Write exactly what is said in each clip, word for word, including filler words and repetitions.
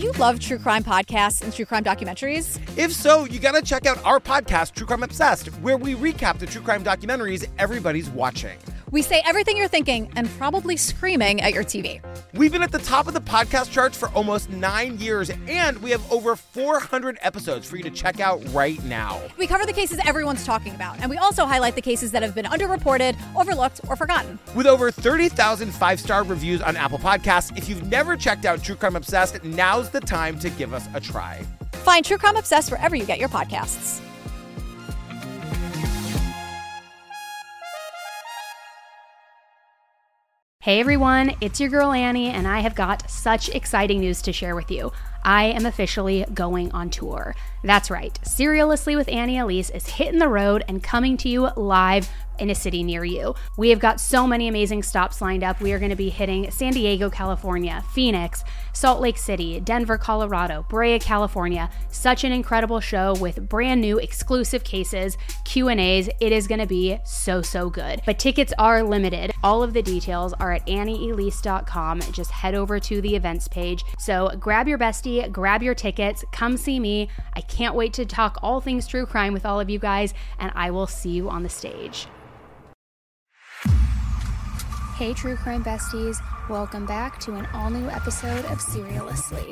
you love true crime podcasts and true crime documentaries? If so, you gotta check out our podcast, True Crime Obsessed, where we recap the true crime documentaries everybody's watching. We say everything you're thinking and probably screaming at your T V. We've been at the top of the podcast charts for almost nine years, and we have over four hundred episodes for you to check out right now. We cover the cases everyone's talking about, and we also highlight the cases that have been underreported, overlooked, or forgotten. With over thirty thousand five-star reviews on Apple Podcasts, if you've never checked out True Crime Obsessed, now's the time to give us a try. Find True Crime Obsessed wherever you get your podcasts. Hey everyone, it's your girl Annie, and I have got such exciting news to share with you. I am officially going on tour. That's right, Serialously with Annie Elise is hitting the road and coming to you live in a city near you. We have got so many amazing stops lined up. We are going to be hitting San Diego, California, Phoenix, Salt Lake City, Denver, Colorado, Brea, California. Such an incredible show with brand new exclusive cases, Q and A's. It is going to be so, so good. But tickets are limited. All of the details are at annie elise dot com. Just head over to the events page. So grab your bestie, grab your tickets, come see me. I can't wait to talk all things true crime with all of you guys, and I will see you on the stage. Hey True Crime Besties, welcome back to an all-new episode of Serialously.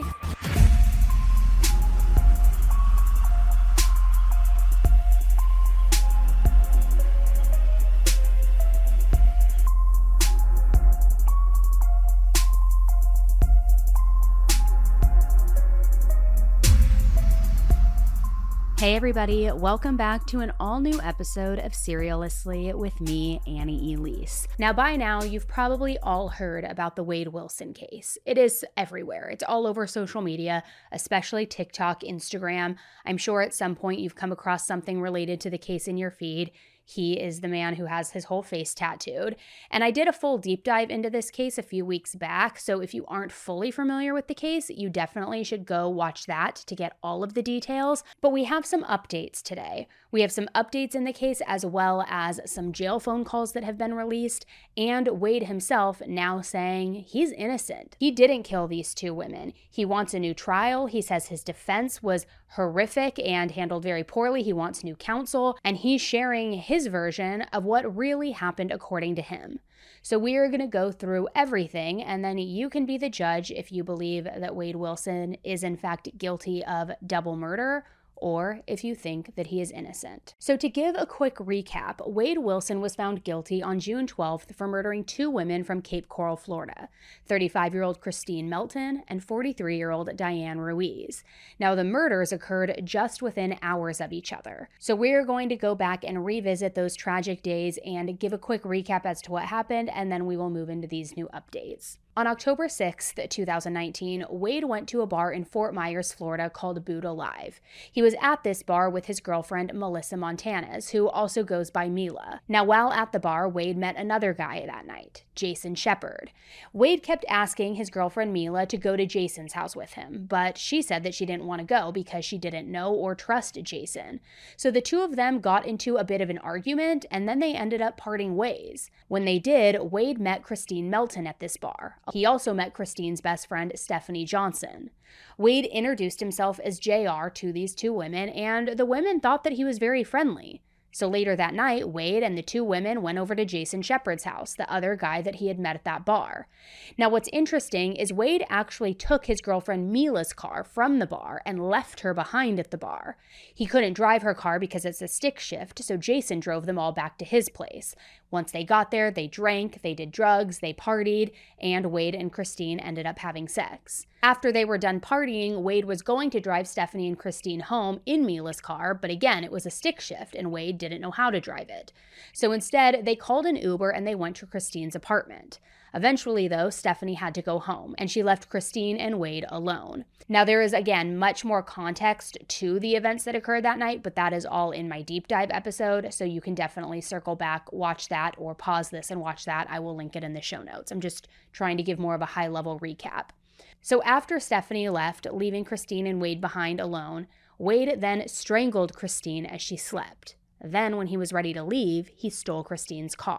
Hey everybody, welcome back to an all-new episode of Serialously with me, Annie Elise. Now by now, you've probably all heard about the Wade Wilson case. It is everywhere. It's all over social media, especially TikTok, Instagram. I'm sure at some point you've come across something related to the case in your feed. He is the man who has his whole face tattooed. And I did a full deep dive into this case a few weeks back, so if you aren't fully familiar with the case, you definitely should go watch that to get all of the details. But we have some updates today. We have some updates in the case as well as some jail phone calls that have been released, and Wade himself now saying he's innocent. He didn't kill these two women. He wants a new trial. He says his defense was horrific and handled very poorly. He wants new counsel, and he's sharing his his version of what really happened according to him. So we are going to go through everything, and then you can be the judge if you believe that Wade Wilson is in fact guilty of double murder, or if you think that he is innocent. So to give a quick recap, Wade Wilson was found guilty on June twelfth for murdering two women from Cape Coral, Florida, thirty-five-year-old Christine Melton and forty-three-year-old Diane Ruiz. Now the murders occurred just within hours of each other. So we're going to go back and revisit those tragic days and give a quick recap as to what happened, and then we will move into these new updates. On October sixth, two thousand nineteen, Wade went to a bar in Fort Myers, Florida called Buddha Live. He was at this bar with his girlfriend, Melissa Montanez, who also goes by Mila. Now, while at the bar, Wade met another guy that night, Jason Shepard. Wade kept asking his girlfriend, Mila, to go to Jason's house with him, but she said that she didn't want to go because she didn't know or trust Jason. So the two of them got into a bit of an argument, and then they ended up parting ways. When they did, Wade met Christine Melton at this bar. He also met Christine's best friend, Stephanie Johnson. Wade introduced himself as J R to these two women, and the women thought that he was very friendly. So later that night, Wade and the two women went over to Jason Shepard's house, the other guy that he had met at that bar. Now what's interesting is Wade actually took his girlfriend Mila's car from the bar and left her behind at the bar. He couldn't drive her car because it's a stick shift, so Jason drove them all back to his place. Once they got there, they drank, they did drugs, they partied, and Wade and Christine ended up having sex. After they were done partying, Wade was going to drive Stephanie and Christine home in Mila's car, but again, it was a stick shift and Wade didn't know how to drive it. So instead, they called an Uber and they went to Christine's apartment. Eventually, though, Stephanie had to go home, and she left Christine and Wade alone. Now, there is, again, much more context to the events that occurred that night, but that is all in my deep dive episode, so you can definitely circle back, watch that, or pause this and watch that. I will link it in the show notes. I'm just trying to give more of a high-level recap. So after Stephanie left, leaving Christine and Wade behind alone, Wade then strangled Christine as she slept. Then, when he was ready to leave, he stole Christine's car.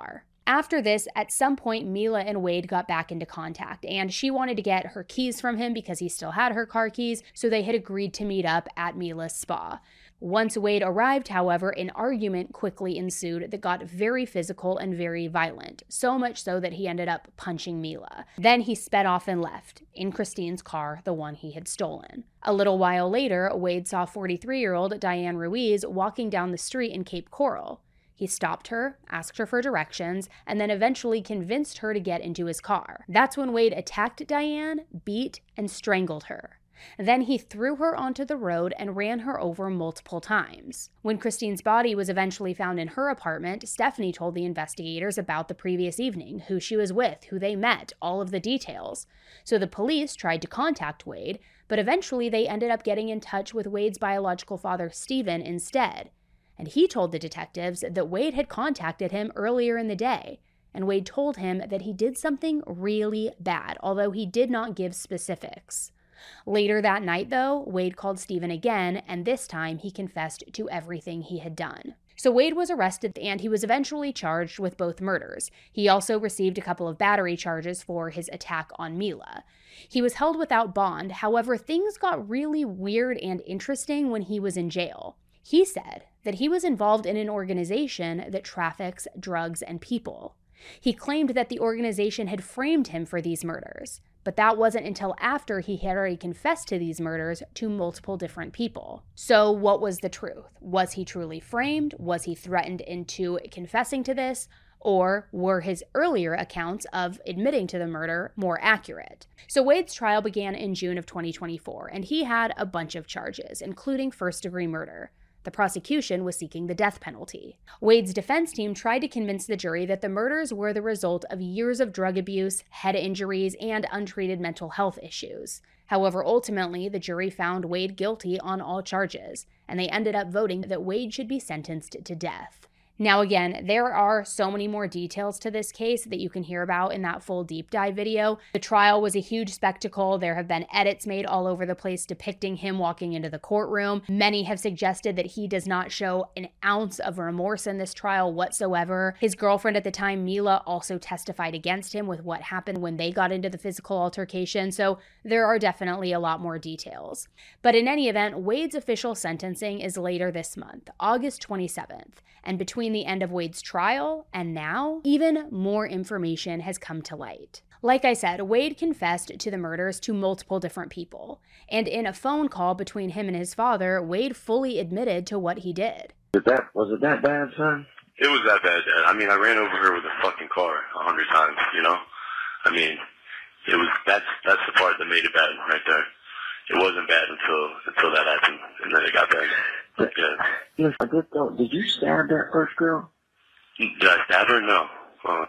After this, at some point, Mila and Wade got back into contact, and she wanted to get her keys from him because he still had her car keys, so they had agreed to meet up at Mila's spa. Once Wade arrived, however, an argument quickly ensued that got very physical and very violent, so much so that he ended up punching Mila. Then he sped off and left, in Christine's car, the one he had stolen. A little while later, Wade saw forty-three-year-old Diane Ruiz walking down the street in Cape Coral. He stopped her, asked her for directions, and then eventually convinced her to get into his car. That's when Wade attacked Diane, beat, and strangled her. Then he threw her onto the road and ran her over multiple times. When Christine's body was eventually found in her apartment, Stephanie told the investigators about the previous evening, who she was with, who they met, all of the details. So the police tried to contact Wade, but eventually they ended up getting in touch with Wade's biological father, Stephen, instead. And he told the detectives that Wade had contacted him earlier in the day, and Wade told him that he did something really bad, although he did not give specifics. Later that night, though, Wade called Stephen again, and this time he confessed to everything he had done. So Wade was arrested, and he was eventually charged with both murders. He also received a couple of battery charges for his attack on Mila. He was held without bond. However, things got really weird and interesting when he was in jail. He said that he was involved in an organization that traffics drugs and people. He claimed that the organization had framed him for these murders, but that wasn't until after he had already confessed to these murders to multiple different people. So what was the truth? Was he truly framed? Was he threatened into confessing to this? Or were his earlier accounts of admitting to the murder more accurate? So Wade's trial began in June of twenty twenty-four, and he had a bunch of charges, including first-degree murder. The prosecution was seeking the death penalty. Wade's defense team tried to convince the jury that the murders were the result of years of drug abuse, head injuries, and untreated mental health issues. However, ultimately, the jury found Wade guilty on all charges, and they ended up voting that Wade should be sentenced to death. Now again, there are so many more details to this case that you can hear about in that full deep dive video. The trial was a huge spectacle. There have been edits made all over the place depicting him walking into the courtroom. Many have suggested that he does not show an ounce of remorse in this trial whatsoever. His girlfriend at the time, Mila, also testified against him with what happened when they got into the physical altercation, so there are definitely a lot more details. But in any event, Wade's official sentencing is later this month, August twenty-seventh, and between the end of Wade's trial and now, even more information has come to light. Like I said, Wade confessed to the murders to multiple different people, and in a phone call between him and his father, Wade fully admitted to what he did. Was that, was it that bad, son? It was that bad, Dad. I mean, I ran over her with a fucking car a hundred times, you know? I mean, it was, that's, that's the part that made it bad right there. It wasn't bad until, until that happened, and then it got bad. But, yeah. I did though. Did you stab that first girl? Did I stab her? No. Uh,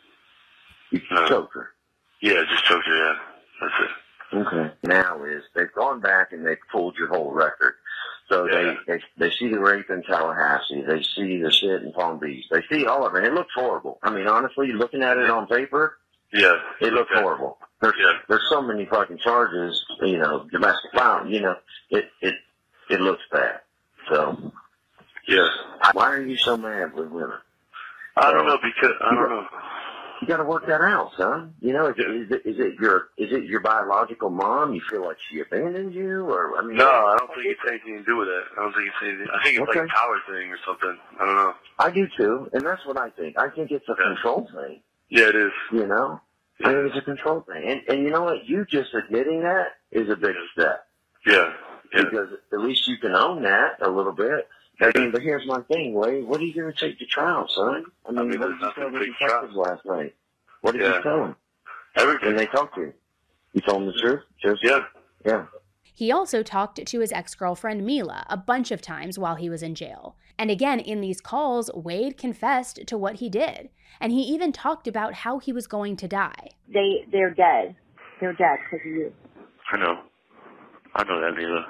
You no. choked her. Yeah, just choked her, yeah. That's it. Okay. Now is, they've gone back and they've pulled your whole record. So Yeah. they, they they see the rape in Tallahassee. They see the shit in Palm Beach. They see all of it. It looks horrible. I mean, honestly, looking at it on paper, Yeah. it looks yeah. horrible. There's, Yeah. there's so many fucking charges, you know, domestic violence, you know, it, it, it looks bad. So, Yeah. why are you so mad with women? I don't know, because, I don't know. You got to work that out, son. You know, is it, is it is it your is it your biological mom? You feel like she abandoned you, or I mean? No, I don't think it's anything to do with it. I don't think it's anything. I think it's Okay. like a power thing or something. I don't know. I do too, and that's what I think. I think it's a Yeah. control thing. Yeah, it is. You know, I think it's a control thing, and and you know what? You just admitting that is a big step, Yeah. Yeah. because at least you can own that a little bit. I mean, but here's my thing, Wade. What are you going to take to trial, son? I mean, I mean, what there's did you tell nothing the to take to trial. detectives last night? What did Yeah. you tell them Everything. when they talked to you? You told them the truth? Just, Yeah. Yeah. He also talked to his ex-girlfriend Mila a bunch of times while he was in jail. And again, in these calls, Wade confessed to what he did. And he even talked about how he was going to die. They, they're dead. They're dead because of you. I know. I know that, Mila.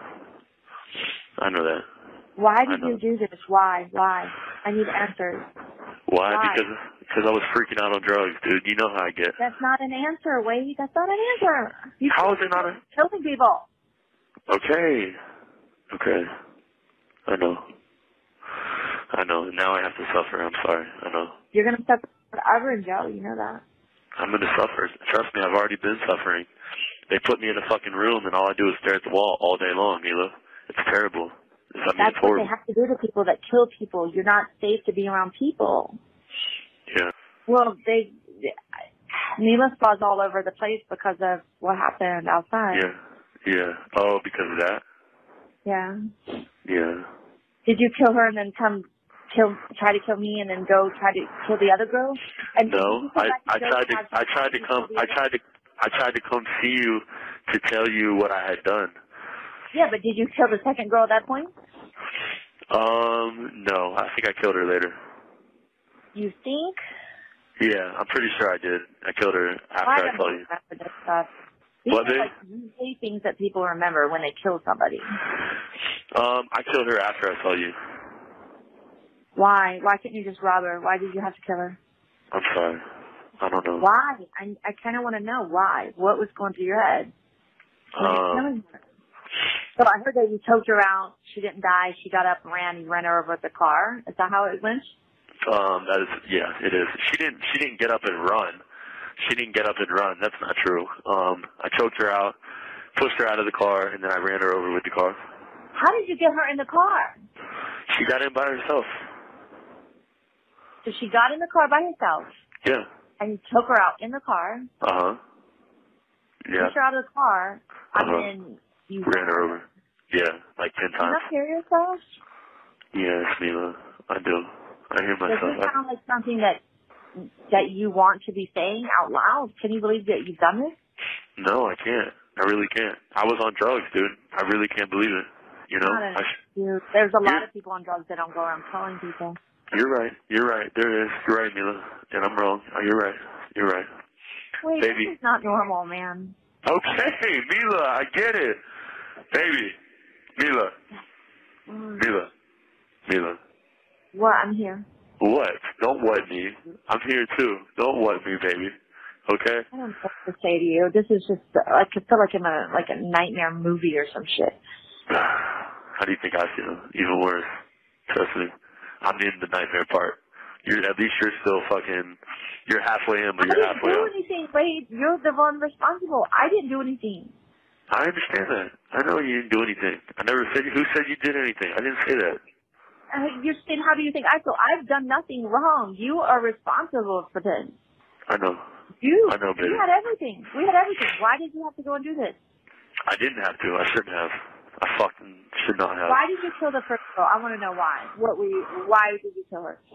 I know that. Why I did know. you do this? Why? Why? I need answers. Why? Why? Because because I was freaking out on drugs, dude. You know how I get. That's not an answer, Wade. That's not an answer. You How is it not a... killing people. Okay. Okay. I know. I know. Now I have to suffer. I'm sorry. I know. You're gonna suffer forever in jail. You know that. I'm going to suffer. Trust me, I've already been suffering. They put me in a fucking room, and all I do is stare at the wall all day long, Mila. It's terrible. I mean, That's it's what horrible. they have to do to people that kill people. You're not safe to be around people. Yeah. Well, they, Mila's flaws all over the place because of what happened outside. Yeah. Yeah. Oh, because of that? Yeah. Yeah. Did you kill her and then come kill, try to kill me and then go try to kill the other girl? And No, I, I tried to, I tried to come, I tried to, I tried to come see you to tell you what I had done. Yeah, but did you kill the second girl at that point? Um, no, I think I killed her later. You think? Yeah, I'm pretty sure I did. I killed her after I I, don't saw you. remember this stuff. These What, are babe? like usually things that people remember when they kill somebody. Um, I killed her after I saw you. Why? Why couldn't you just rob her? Why did you have to kill her? I'm sorry. I don't know. Why? I I kind of want to know why. What was going through your head when you're Um, killing her? So I heard that you choked her out. She didn't die. She got up and ran. You ran her over with the car. Is that how it went? um, that is, yeah, it is. She didn't, she didn't get up and run. She didn't get up and run. That's not true. Um, I choked her out, pushed her out of the car, and then I ran her over with the car. How did you get her in the car? She got in by herself. So she got in the car by herself, Yeah. and you took her out in the car, Uh-huh. Yeah. pushed her out of the car, and Uh-huh. then you Ran her over. Yeah, like ten Do you times. not hear yourself? Yes, Mila. I do. I hear Does myself. this sound like something that that you want to be saying out loud? Can you believe that you've done this? No, I can't. I really can't. I was on drugs, dude. I really can't believe it. You know? Not I enough. sh- You- There's a lot You're- of people on drugs that don't go around telling people. you're right. You're right. There is. You're right, Mila. And I'm wrong. Oh, you're right. You're right. Wait, Baby. this is not normal, man. Okay, Mila, I get it. Baby. Mila. Mm. Mila. Mila. What? I'm here. What? Don't what me. I'm here too. Don't what me, baby. Okay? I don't know what to say to you. This is just like I feel like I'm a like a nightmare movie or some shit. How do you think I feel? Even worse. Trust me. I'm in the nightmare part. You're at least you're still fucking. You're halfway in, but I you're didn't halfway do out. anything, Wade. You're the one responsible. I didn't do anything. I understand that. I know you didn't do anything. I never said. Who said you did anything? I didn't say that. Uh, you're saying, how do you think I feel? I've done nothing wrong. You are responsible for this. I know. You. I know, baby. You had everything. We had everything. Why did you have to go and do this? I didn't have to. I shouldn't have. I fucking should not have. Why did you kill the first girl? I want to know why. What were you? Why did you kill her?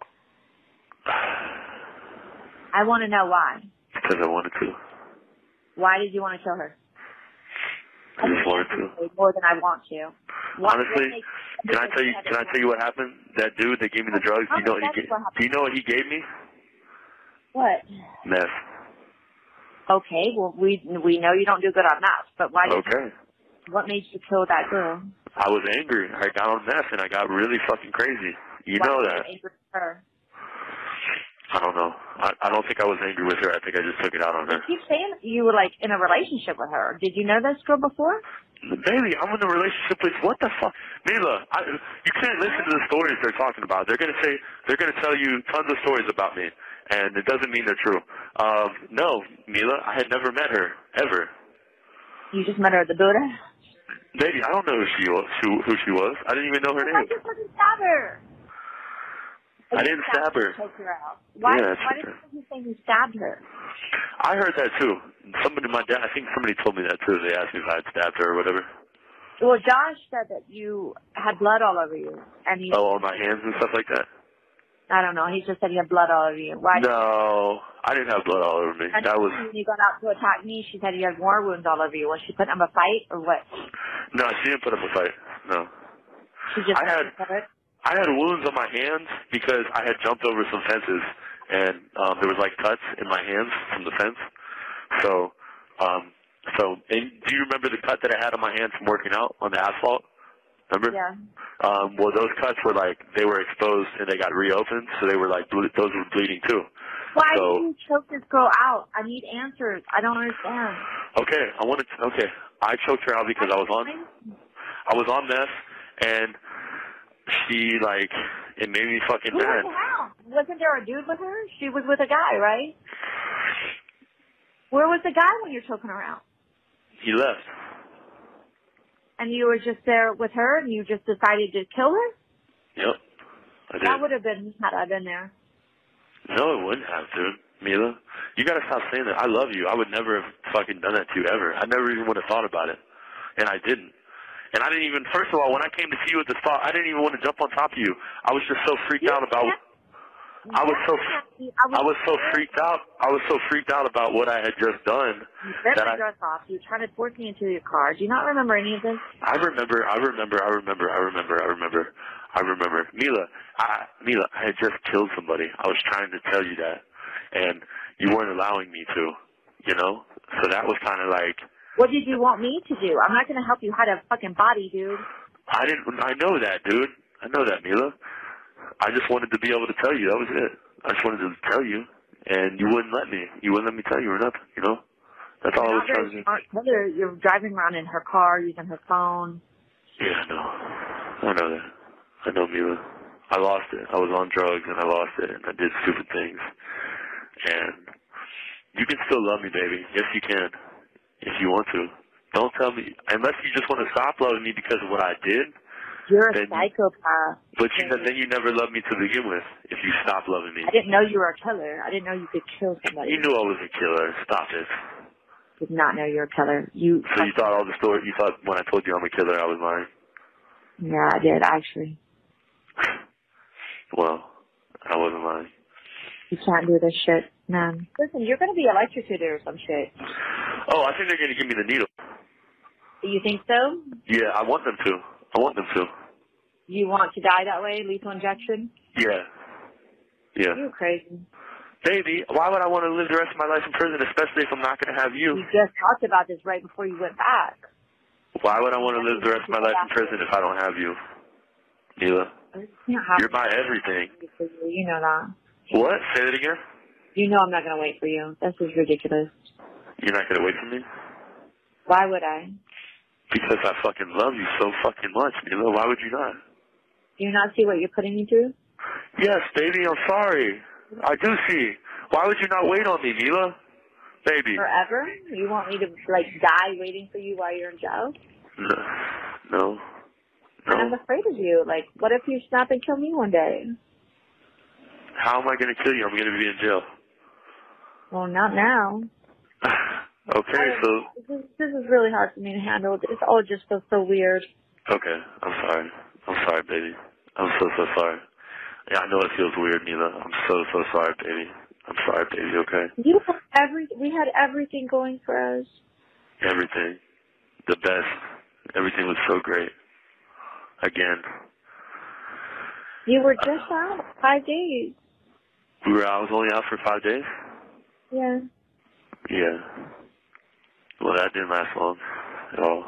I want to know why. Because I wanted to. Why did you want to kill her? I just wanted to. More than I want to. What, Honestly, what makes, can I tell you? Can I tell you what happened? That dude that gave me the drugs. Do you know what he gave? Do you know what he gave me? What? Meth. Okay, well we we know you don't do good on meth, but why? Did Okay. you, what made you kill that girl? I was angry. I got on meth and I got really fucking crazy. You why know were that. you angry with her? I don't know. I, I don't think I was angry with her. I think I just took it out on her. You keep saying you were like in a relationship with her. Did you know this girl before? Baby, I'm in a relationship with what the fuck, Mila? I, you can't listen to the stories they're talking about. They're gonna say they're gonna tell you tons of stories about me, and it doesn't mean they're true. Um, no, Mila, I had never met her ever. You just met her at the Buddha. Baby, I don't know who she was. Who, who she was? I didn't even know her Why name. did you fucking stab her? I didn't stab her. Take her out. Why? Yeah, that's why okay. did you say you stabbed her? I heard that too. Somebody, my dad, I think somebody told me that too. They asked me if I had stabbed her or whatever. Well, Josh said that you had blood all over you, and he. Oh, on my hands and stuff like that. I don't know. He just said you had blood all over you. Why? No, I didn't have blood all over me. And That was when you got out to attack me, she said you had more wounds all over you. Was she putting up a fight or what? no. She didn't put up a fight. No, She just I had- said it. I had wounds on my hands because I had jumped over some fences, and um, there was like cuts in my hands from the fence. So, um, so and do you remember the cut that I had on my hands from working out on the asphalt? Remember? Yeah. Um, well, those cuts were like they were exposed and they got reopened, so they were like ble- those were bleeding too. Why So- did you choke this girl out? I need answers. I don't understand. Okay, I wanted to, okay. I choked her out because I was on I was on meth, and she like it made me fucking Who mad. was around? wasn't there a dude with her? She was with a guy, right? Where was the guy when you're choking her out? He left. And you were just there with her and you just decided to kill her? Yep, I did. That would have been had I been there. No, it wouldn't have, dude. Mila, you gotta stop saying that. I love you. I would never have fucking done that to you ever. I never even would have thought about it. And I didn't. And I didn't even, first of all, when I came to see you at the spot, I didn't even want to jump on top of you. I was just so freaked You out about, can't- I was so, I was, I was so freaked out. I was so freaked out about what I had just done. You ripped that my I, dress off. You were trying to force me into your car. Do you not remember any of this? I remember, I remember, I remember, I remember, I remember, I remember. Mila, I, Mila, I had just killed somebody. I was trying to tell you that. And you weren't allowing me to, you know? So that was kind of like... What did you want me to do? I'm not going to help you hide a fucking body, dude. I didn't, I know that, dude. I know that, Mila. I just wanted to be able to tell you. That was it. I just wanted to tell you. And you wouldn't let me. You wouldn't let me tell you or nothing, you know? That's all I was trying to do. Mother, you're driving around in her car, using her phone. Yeah, I know. I know that. I know, Mila. I lost it. I was on drugs and I lost it and I did stupid things. And you can still love me, baby. Yes, you can. If you want to. Don't tell me. Unless you just want to stop loving me because of what I did. You're a then psychopath. You, but you, then you never loved me to begin with if you stop loving me. I didn't know you were a killer. I didn't know you could kill somebody. You knew I was a killer. Stop it. Did not know you were a killer. You. So you thought all the story, you thought when I told you I'm a killer, I was lying? Yeah, I did, actually. Well, I wasn't lying. You can't do this shit, man. Listen, you're going to be electrocuted or some shit. Oh, I think they're going to give me the needle. You think so? Yeah, I want them to. I want them to. You want to die that way? Lethal injection? Yeah. Yeah. You're crazy. Baby, why would I want to live the rest of my life in prison, especially if I'm not going to have you? You just talked about this right before you went back. Why would I want to live the rest of my life in prison if I don't have you, Mila? You're my everything. You know that. What? Say that again? You know I'm not going to wait for you. This is ridiculous. You're not going to wait for me? Why would I? Because I fucking love you so fucking much, Mila. Why would you not? Do you not see what you're putting me through? Yes, baby, I'm sorry. I do see. Why would you not wait on me, Mila? Baby. Forever? You want me to, like, die waiting for you while you're in jail? No. No. No. I'm afraid of you. Like, what if you snap and kill me one day? How am I going to kill you? I'm going to be in jail. Well, not now. Okay, so... This, this is really hard for me to handle. It's all just feels so weird. Okay, I'm sorry. I'm sorry, baby. I'm so, so sorry. Yeah, I know it feels weird, Mila. I'm so, so sorry, baby. I'm sorry, baby, okay? You had every, we had everything going for us. Everything. The best. Everything was so great. Again. You were just out five days. We were, I was only out for five days? Yeah. Yeah. Well, that didn't last long at all.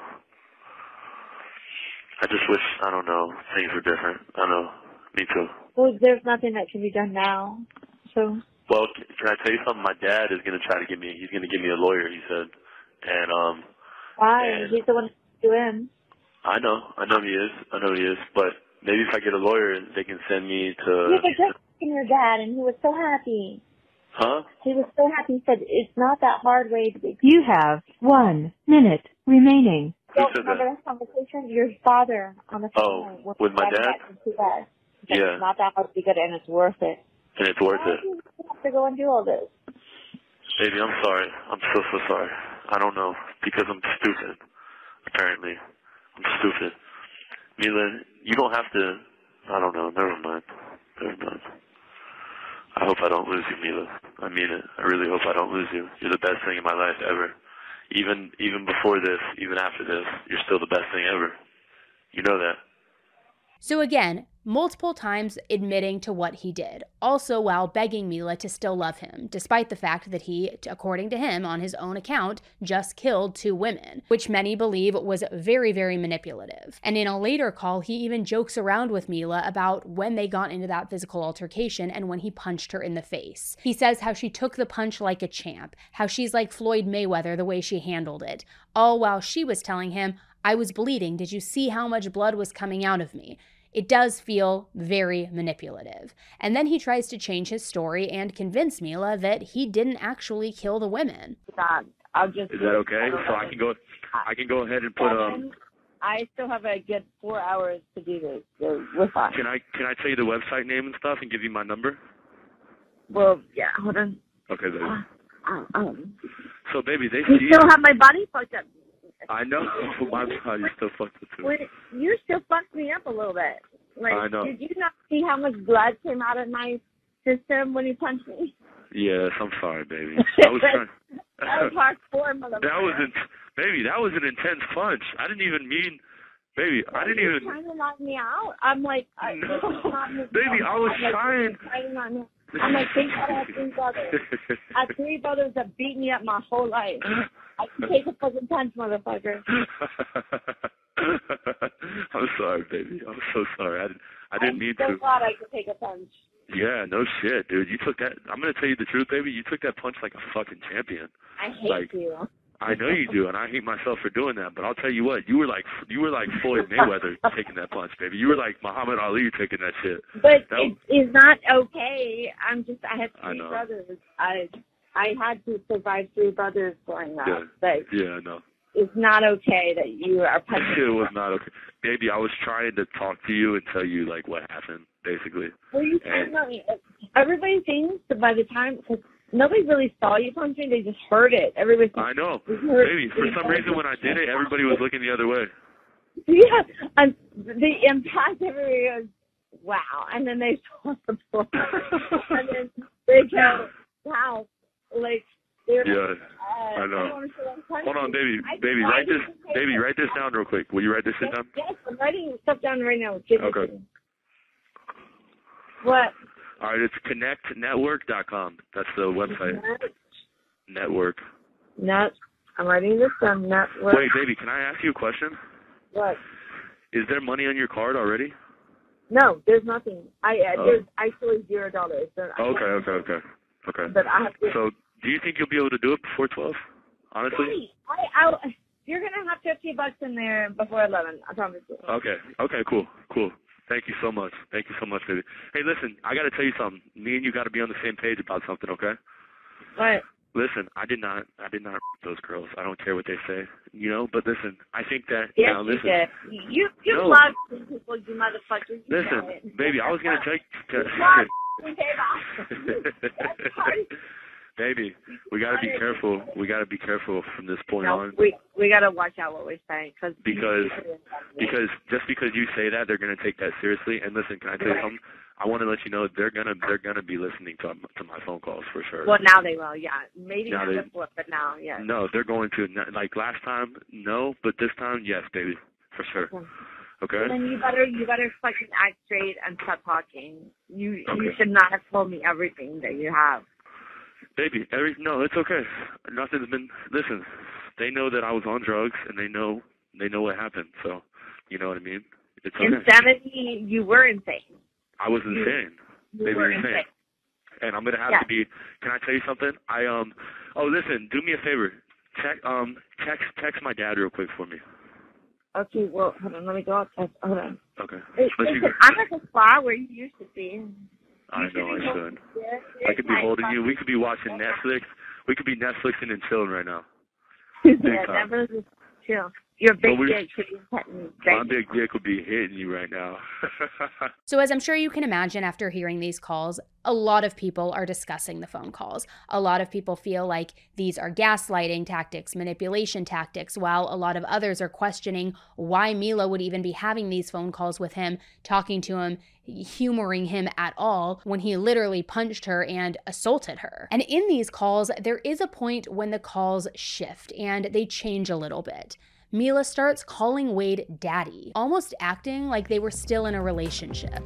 I just wish, I don't know, things were different. I know. Me too. Well, there's nothing that can be done now. So. Well, can I tell you something? My dad is going to try to get me, he's going to give me a lawyer, he said. And, um. Why? And He's the one who in. I know. I know he is. I know he is. But maybe if I get a lawyer, they can send me to. You were just asking your dad, and he was so happy. Huh? He was so happy. He said, it's not that hard way to be. You have one minute remaining. Who So, said remember that? that conversation? Your father on the phone. Oh, with my dad? dad? Yeah. It's not that hard to be good, and it's worth it. And it's worth Why it. do you have to go and do all this? Baby, I'm sorry. I'm so, so sorry. I don't know. Because I'm stupid. Apparently. I'm stupid. Mila, you don't have to. I don't know. Never mind. Never mind. I hope I don't lose you, Mila. I mean it. I really hope I don't lose you. You're the best thing in my life ever. Even even before this, even after this, you're still the best thing ever. You know that. So again, multiple times admitting to what he did, also while begging Mila to still love him, despite the fact that he, according to him, on his own account, just killed two women, which many believe was very, very manipulative. And in a later call, he even jokes around with Mila about when they got into that physical altercation and when he punched her in the face. He says how she took the punch like a champ, how she's like Floyd Mayweather the way she handled it, all while she was telling him, I was bleeding. Did you see how much blood was coming out of me? It does feel very manipulative. And then he tries to change his story and convince Mila that he didn't actually kill the women. God, I'll just. Is that okay? So I can go. I can go ahead and put um. I still have a good four hours to do this. So we're fine. Can I can I tell you the website name and stuff and give you my number? Well, yeah. Hold on. Okay, baby. Uh, um, so, baby, they you see. still have my body fucked up. I know. My body still fucked up too. Wait, you still fucked me up a little bit. Like, I know. Did you not see how much blood came out of my system when you punched me? Yes, I'm sorry, baby. I was trying. That was hardcore, motherfucker. That was in, baby. That was an intense punch. I didn't even mean, baby. I didn't You're even. Trying to knock me out. I'm like, I, No, baby. I was I'm like, trying. trying to knock me out. I'm like, thank God I have three brothers. I have three brothers that beat me up my whole life. I can take a fucking punch, motherfucker. I'm sorry, baby. I'm so sorry. I, I didn't I'm mean so to. glad I could take a punch. Yeah, no shit, dude. You took that. I'm gonna tell you the truth, baby. You took that punch like a fucking champion. I hate like, you. I know you do, and I hate myself for doing that. But I'll tell you what, you were like you were like Floyd Mayweather taking that punch, baby. You were like Muhammad Ali taking that shit. But that it is not okay. I'm just. I have I three know. brothers. I I had to survive three brothers growing up. Yeah, But yeah, no. it's not okay that you are That punching. shit was not okay, baby. I was trying to talk to you and tell you like what happened, basically. Well, you And- no, everybody thinks that by the time, because nobody really saw you punching, they just heard it. Everybody. I know, heard- baby. For some reason, when I did it, everybody was looking the other way. Yeah, and the impact, everybody goes, wow, and then they saw the blood, and then they go, wow, like they're. Yeah, uh, I know. don't wanna feel like punching. Hold on, baby, I- baby. why Write did this, you take baby. it? Write this down real quick. Will you write this shit Yes, down? yes, I'm writing stuff down right now. Give it Okay. to me. What? All right, it's connect network dot com. That's the website. Network. Net. I'm writing this down. Network. Wait, baby, can I ask you a question? What? Is there money on your card already? No, there's nothing. I uh, Oh. there's actually zero dollars. So I Okay, can't- okay, okay, okay. But I have to. So, do you think you'll be able to do it before twelve? Honestly. Hey, I, I'll, you're gonna have fifty bucks in there before eleven. I promise you. Okay. Okay. Cool. Cool. Thank you so much. Thank you so much, baby. Hey, listen, I got to tell you something. Me and you got to be on the same page about something, okay? What? Listen, I did not, I did not those girls. I don't care what they say, you know. But listen, I think that Yes, now, you listen, did. You you No. love these people, you motherfuckers. You know listen, it. baby. I was gonna take, You love f***ing K-pop. That's hard. baby. We got to be careful. We got to be careful from this point No, on. we we gotta watch out what we say cause Because because just because you say that, they're gonna take that seriously. And listen, can I tell you something? I want to let you know they're gonna they're gonna be listening to to my phone calls for sure. Well, now they will. Yeah, maybe Now not they- before, but now, yeah. No, they're going to. Like last time, no, but this time, yes, baby, for sure. Okay. Then you better you better fucking act straight and stop talking. You you Okay. should not have told me everything that you have. Baby, every no, it's okay. Nothing's been. Listen, they know that I was on drugs, and they know they know what happened. So, you know what I mean. It's okay. Insanity, you were insane. I was insane. You Baby, were insane. insane. And I'm gonna have Yeah. to be. Can I tell you something? I um. Oh, listen. Do me a favor. Text um. Text text my dad real quick for me. Okay, well, hold on, let me go out. Hold on. Okay. Hey, Let you listen, go. I'm at the spa where you used to be. I know I You should. be there. I could be holding you. We could be watching Netflix. We could be Netflixing and chilling right now. Yeah, Big time. that was just chill. Your big But we- dick should be petting me. My big dick would be hitting you right now. So, as I'm sure you can imagine after hearing these calls, a lot of people are discussing the phone calls. A lot of people feel like these are gaslighting tactics, manipulation tactics, while a lot of others are questioning why Mila would even be having these phone calls with him, talking to him, humoring him at all, when he literally punched her and assaulted her. And in these calls, there is a point when the calls shift and they change a little bit. Mila starts calling Wade daddy, almost acting like they were still in a relationship.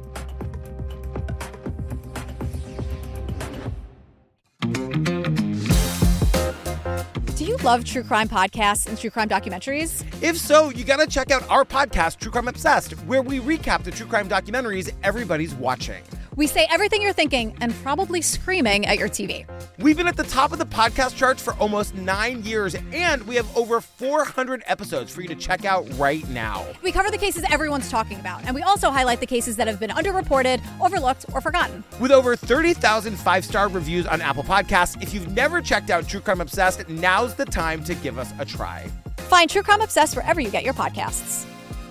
Do you love true crime podcasts and true crime documentaries? If so, you gotta check out our podcast, True Crime Obsessed, where we recap the true crime documentaries everybody's watching. We say everything you're thinking and probably screaming at your T V. We've been at the top of the podcast charts for almost nine years, and we have over four hundred episodes for you to check out right now. We cover the cases everyone's talking about, and we also highlight the cases that have been underreported, overlooked, or forgotten. With over thirty thousand five-star reviews on Apple Podcasts, if you've never checked out True Crime Obsessed, now's the time to give us a try. Find True Crime Obsessed wherever you get your podcasts.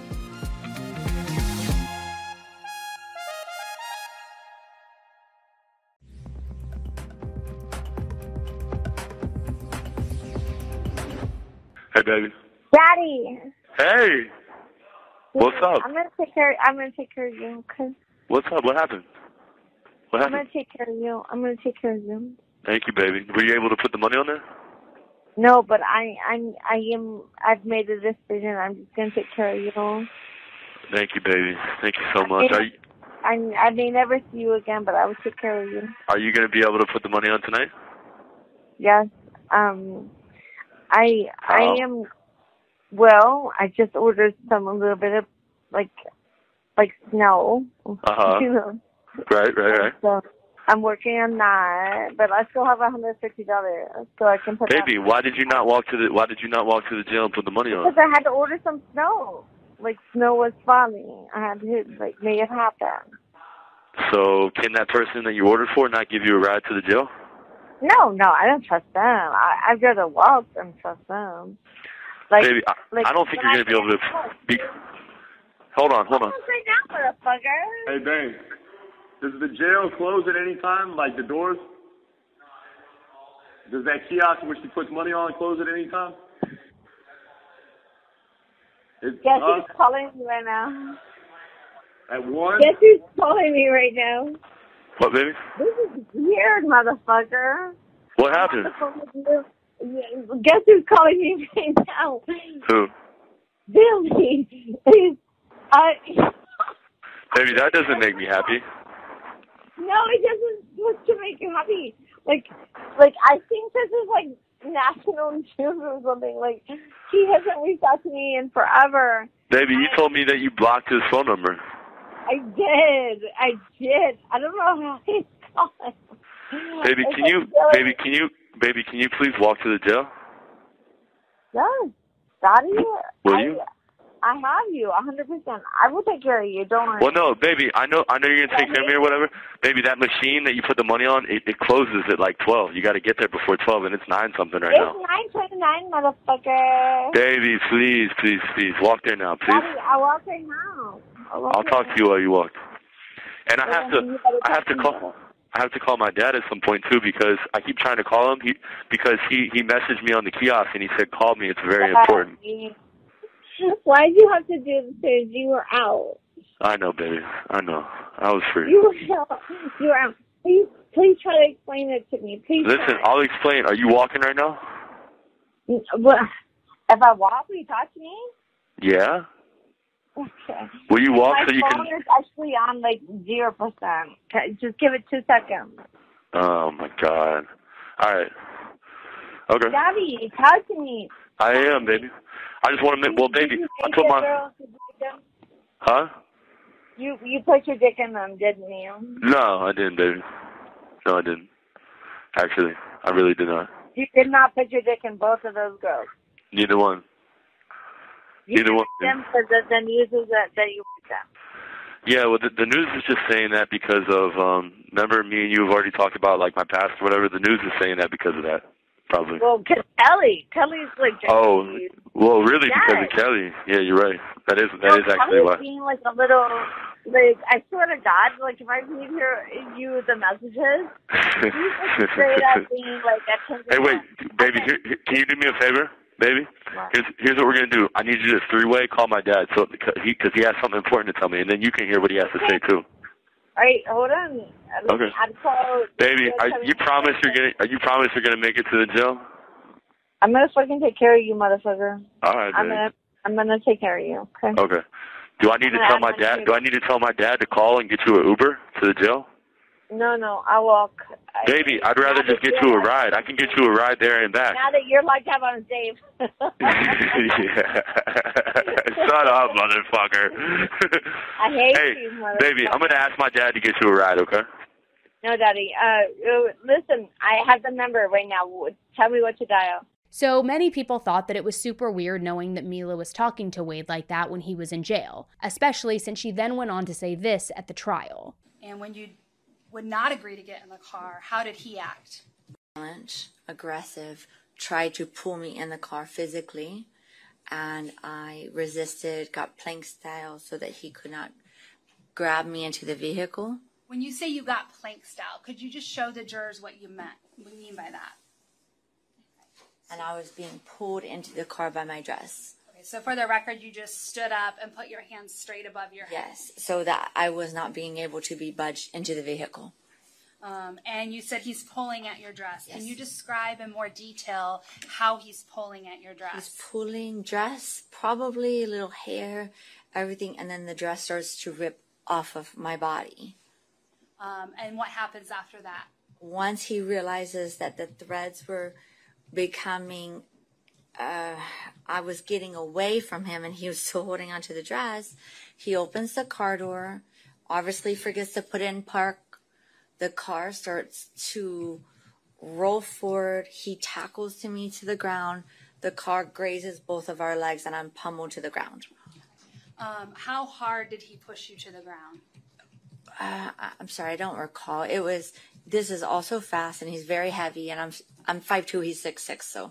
Hey, baby. Daddy. Hey. What's up? I'm gonna take care. I'm gonna take care of you. Okay. What's up? What happened? What I'm happened? gonna take care of you. I'm gonna take care of you. Thank you, baby. Were you able to put the money on there? No, but I, I'm, I am. I've made a decision. I'm just gonna take care of you. Thank you, baby. Thank you so much. Are you, I, I may never see you again, but I will take care of you. are you going to be able to put the money on tonight? Yes. Um. I, I How? am. Well, I just ordered some a little bit of like, like snow. Uh-huh. You know. Right, right, right. So I'm working on that, but I still have one hundred fifty dollars, so I can put. Baby, that. why did you not walk to the Why did you not walk to the jail and put the money on? Because I had to order some snow. Like snow was falling. I had to like make it happen. So can that person that you ordered for not give you a ride to the jail? No, no, I don't trust them. I, I'd rather walk than trust them. Like, Baby, I, like, I don't think you're going to be able to. Be, hold on, hold on. Right now, motherfucker. Hey, babe. Does the jail close at any time, like the doors? Does that kiosk where she puts money on close at any time? It's, Guess huh? who's calling me right now? At one? Guess who's calling me right now? What, baby? This is weird, motherfucker. What happened? Guess who's calling me right now? Who? Billy. I. Baby, that doesn't make me happy. No, it doesn't supposed to make you happy. Like, like I think this is like national news or something. Like, he hasn't reached out to me in forever. Baby, you told me that you blocked his phone number. I did. I did. I don't know how he's calling. Baby, It's can you, like, baby, can you, baby, can you please walk to the jail? Yes, Daddy. Will I, you? I have you, a hundred percent. I will take care of you. Don't worry. Well, no, baby, I know, I know you're gonna take care of me or whatever. Baby, that machine that you put the money on, it, it closes at like twelve. You got to get there before twelve, and it's nine something right it's now. nine twenty-nine, motherfucker. Baby, please, please, please, walk there now, please. Daddy, I'll walk right now. I'll, walk I'll right talk now. to you while you walk. And I Well, have then to, you better I have to talk call, to me. I have to call my dad at some point too because I keep trying to call him. He because he he messaged me on the kiosk and he said call me. It's very important. Why did you have to do this? You were out. I know, baby. I know. I was free. You were out. You were out. Please, please try to explain it to me. Please. Listen, try. I'll explain. Are you walking right now? What? If I walk, will you talk to me? Yeah. Okay. Will you walk My so you phone can? is actually on like zero percent. Okay, just give it two seconds. Oh my God. All right. Okay. Daddy, talk to me. I am, baby. I just want to make. Well, baby, Did you I make put that my. girl to dick them? Huh? You you put your dick in them, didn't you? No, I didn't, baby. No, I didn't. Actually, I really did not. You did not put your dick in both of those girls. Neither one. You Neither one. them because the, the news is that, that you put them. Yeah, well, the, the news is just saying that because of, um, remember me and you have already talked about, like, my past or whatever. The news is saying that because of that, probably. Well, cause Kelly. Kelly's like... Oh, well, really, Yes. because of Kelly. Yeah, you're right. That is that no, is actually Kelly's why. being like a little... Like, I swear to God, like, if I read her, you the messages, she's like straight up being like... a Hey, wait, baby, here, here, can you do me a favor? Baby, What? here's here's what we're gonna do. I need you to three-way call my dad, so because he because he has something important to tell me, and then you can hear what he has to say too. All right, hold on. Okay. I'd call... Baby, are you promise you're gonna are you promise you're gonna make it to the jail? I'm gonna fucking take care of you, motherfucker. All right, I'm baby. gonna, I'm gonna take care of you. Okay. Okay. Do I need to I'm tell gonna my ask dad? you- Do I need to tell my dad to call and get you an Uber to the jail? No, no, I walk. I, Baby, I'd rather now just that get you're you a like- ride. I can get you a ride there and back. Now that you're locked up on safe. Yeah. Shut up, motherfucker. I hate hey, you, motherfucker. baby, I'm going to ask my dad to get you a ride, okay? No, Daddy. Uh, listen, I have the number right now. Tell me what to dial. So many people thought that it was super weird knowing that Mila was talking to Wade like that when he was in jail, especially since she then went on to say this at the trial. And when you would not agree to get in the car, how did he act? Violent, aggressive, tried to pull me in the car physically, and I resisted, got plank style so that he could not grab me into the vehicle. When you say you got plank style, could you just show the jurors what you meant? What do you mean by that? And I was being pulled into the car by my dress. Okay, so for the record, you just stood up and put your hands straight above your head. Yes, so that I was not being able to be budged into the vehicle. Um, and you said he's pulling at your dress. Yes. Can you describe in more detail how he's pulling at your dress? He's pulling dress, probably a little hair, everything, and then the dress starts to rip off of my body. Um, and what happens after that? Once he realizes that the threads were becoming, uh, I was getting away from him and he was still holding onto the dress, he opens the car door, obviously forgets to put it in park. The car starts to roll forward. He tackles to me to the ground. The car grazes both of our legs and I'm pummeled to the ground. Um, how hard did he push you to the ground? Uh, I'm sorry, I don't recall. It was, this is also fast and he's very heavy and I'm I'm five two, he's six six, so.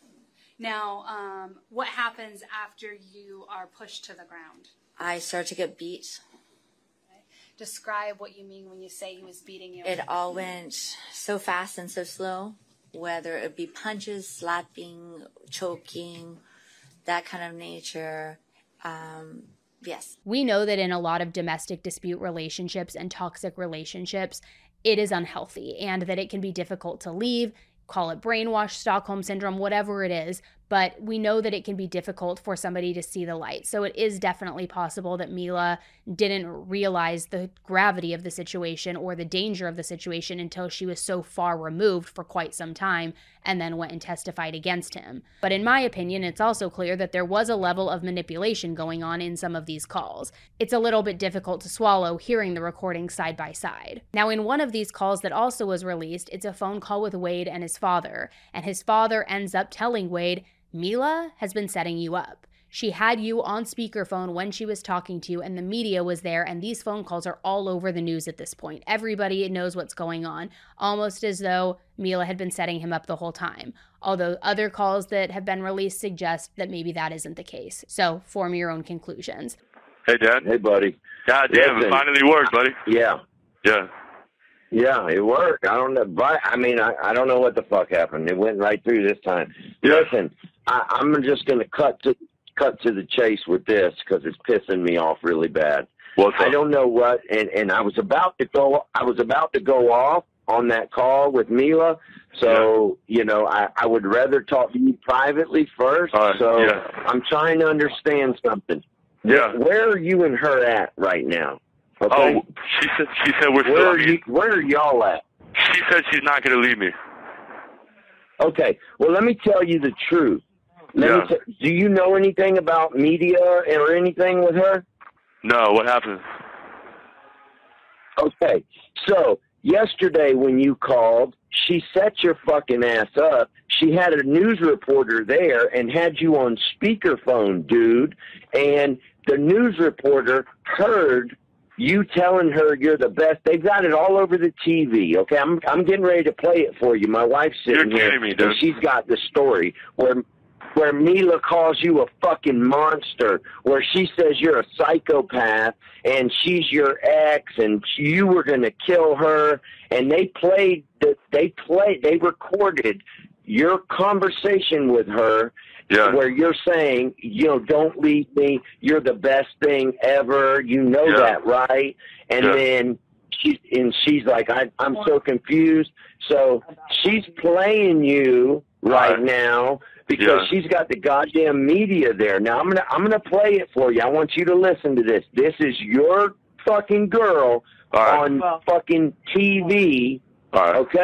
Now, um, what happens after you are pushed to the ground? I start to get beat. Okay. Describe what you mean when you say he was beating you. It all went so fast and so slow, whether it be punches, slapping, choking, that kind of nature. Um, yes. We know that in a lot of domestic dispute relationships and toxic relationships, it is unhealthy and that it can be difficult to leave. Call it brainwash, Stockholm syndrome, whatever it is, but we know that it can be difficult for somebody to see the light. So it is definitely possible that Mila didn't realize the gravity of the situation or the danger of the situation until she was so far removed for quite some time and then went and testified against him. But in my opinion, it's also clear that there was a level of manipulation going on in some of these calls. It's a little bit difficult to swallow hearing the recordings side by side. Now, in one of these calls that also was released, it's a phone call with Wade and his father, and his father ends up telling Wade, Mila has been setting you up. She had you on speakerphone when she was talking to you, and the media was there, and these phone calls are all over the news at this point. Everybody knows what's going on, almost as though Mila had been setting him up the whole time. Although other calls that have been released suggest that maybe that isn't the case. So form your own conclusions. Hey, Dad. Hey, buddy. God damn, Listen, it finally worked, buddy. Yeah. Yeah. Yeah, it worked. I don't know. But, I mean, I, I don't know what the fuck happened. It went right through this time. Yeah. Listen, I, I'm just going to cut to cut to the chase with this because it's pissing me off really bad. What's up? I don't know what, and, and I was about to go. I was about to go off on that call with Mila. So yeah. you know, I, I would rather talk to you privately first. Uh, so yeah. I'm trying to understand something. Yeah. Where are you and her at right now? Okay? Oh, she said she said we're where still. Are you, where are y'all at? She said she's not going to leave me. Okay. Well, let me tell you the truth. Let yeah. me t- do you know anything about media or anything with her? No. What happened? Okay. So yesterday when you called, she set your fucking ass up. She had a news reporter there and had you on speakerphone, dude. And the news reporter heard you telling her you're the best. They've got it all over the T V. Okay, I'm I'm getting ready to play it for you. My wife's sitting You're here, kidding me, dude. and she's got the story where where Mila calls you a fucking monster, where she says you're a psychopath and she's your ex and you were going to kill her. And they played that. They played. They recorded your conversation with her. Yeah. Where you're saying, you know, don't leave me. You're the best thing ever. You know yeah. that, right? And yeah. then she and she's like, I, I'm so confused. So she's playing you right uh, now because yeah. she's got the goddamn media there. Now I'm gonna I'm gonna play it for you. I want you to listen to this. This is your fucking girl right. on fucking T V. Right. Okay.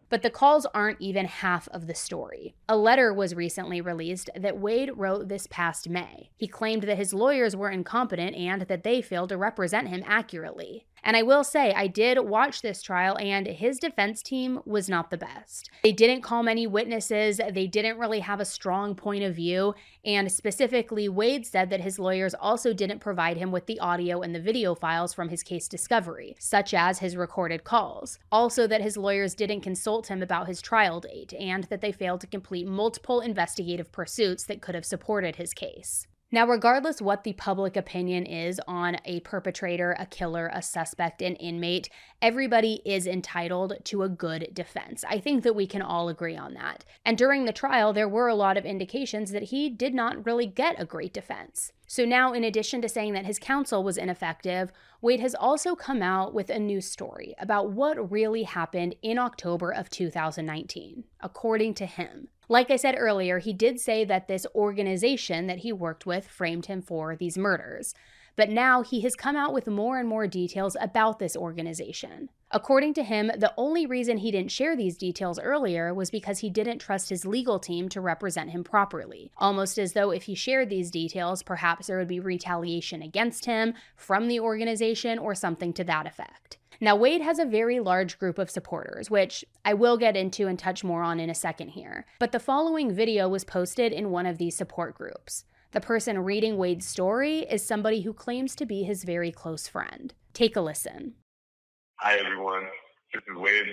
But the calls aren't even half of the story. A letter was recently released that Wade wrote this past May. He claimed that his lawyers were incompetent and that they failed to represent him accurately. And I will say, I did watch this trial, and his defense team was not the best. They didn't call many witnesses, they didn't really have a strong point of view, and specifically, Wade said that his lawyers also didn't provide him with the audio and the video files from his case discovery, such as his recorded calls. Also, that his lawyers didn't consult him about his trial date, and that they failed to complete multiple investigative pursuits that could have supported his case. Now, regardless what the public opinion is on a perpetrator, a killer, a suspect, an inmate, everybody is entitled to a good defense. I think that we can all agree on that. And during the trial, there were a lot of indications that he did not really get a great defense. So now, in addition to saying that his counsel was ineffective, Wade has also come out with a news story about what really happened in October of two thousand nineteen, according to him. Like I said earlier, he did say that this organization that he worked with framed him for these murders. But now he has come out with more and more details about this organization. According to him, the only reason he didn't share these details earlier was because he didn't trust his legal team to represent him properly. Almost as though if he shared these details, perhaps there would be retaliation against him from the organization or something to that effect. Now, Wade has a very large group of supporters, which I will get into and touch more on in a second here. But the following video was posted in one of these support groups. The person reading Wade's story is somebody who claims to be his very close friend. Take a listen. Hi, everyone. This is Wade.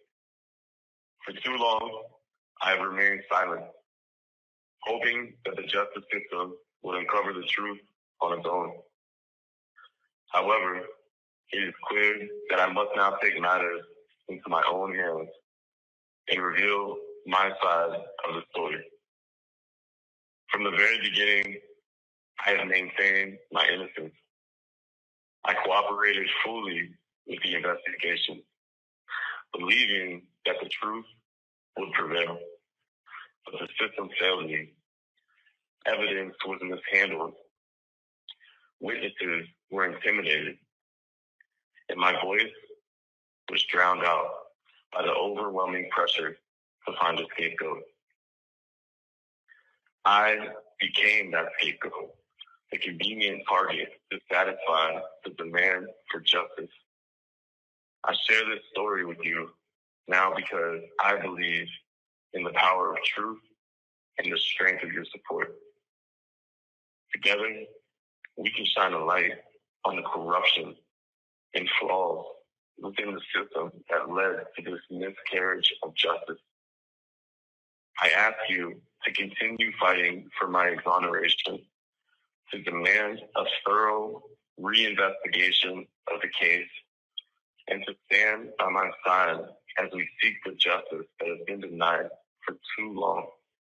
For too long, I have remained silent, hoping that the justice system would uncover the truth on its own. However, it is clear that I must now take matters into my own hands and reveal my side of the story. From the very beginning, I have maintained my innocence. I cooperated fully with the investigation, believing that the truth would prevail. But the system failed me. Evidence was mishandled. Witnesses were intimidated. And my voice was drowned out by the overwhelming pressure to find a scapegoat. I became that scapegoat, the convenient target to satisfy the demand for justice. I share this story with you now because I believe in the power of truth and the strength of your support. Together, we can shine a light on the corruption and flaws within the system that led to this miscarriage of justice. I ask you to continue fighting for my exoneration, to demand a thorough reinvestigation of the case, and to stand by my side as we seek the justice that has been denied for too long.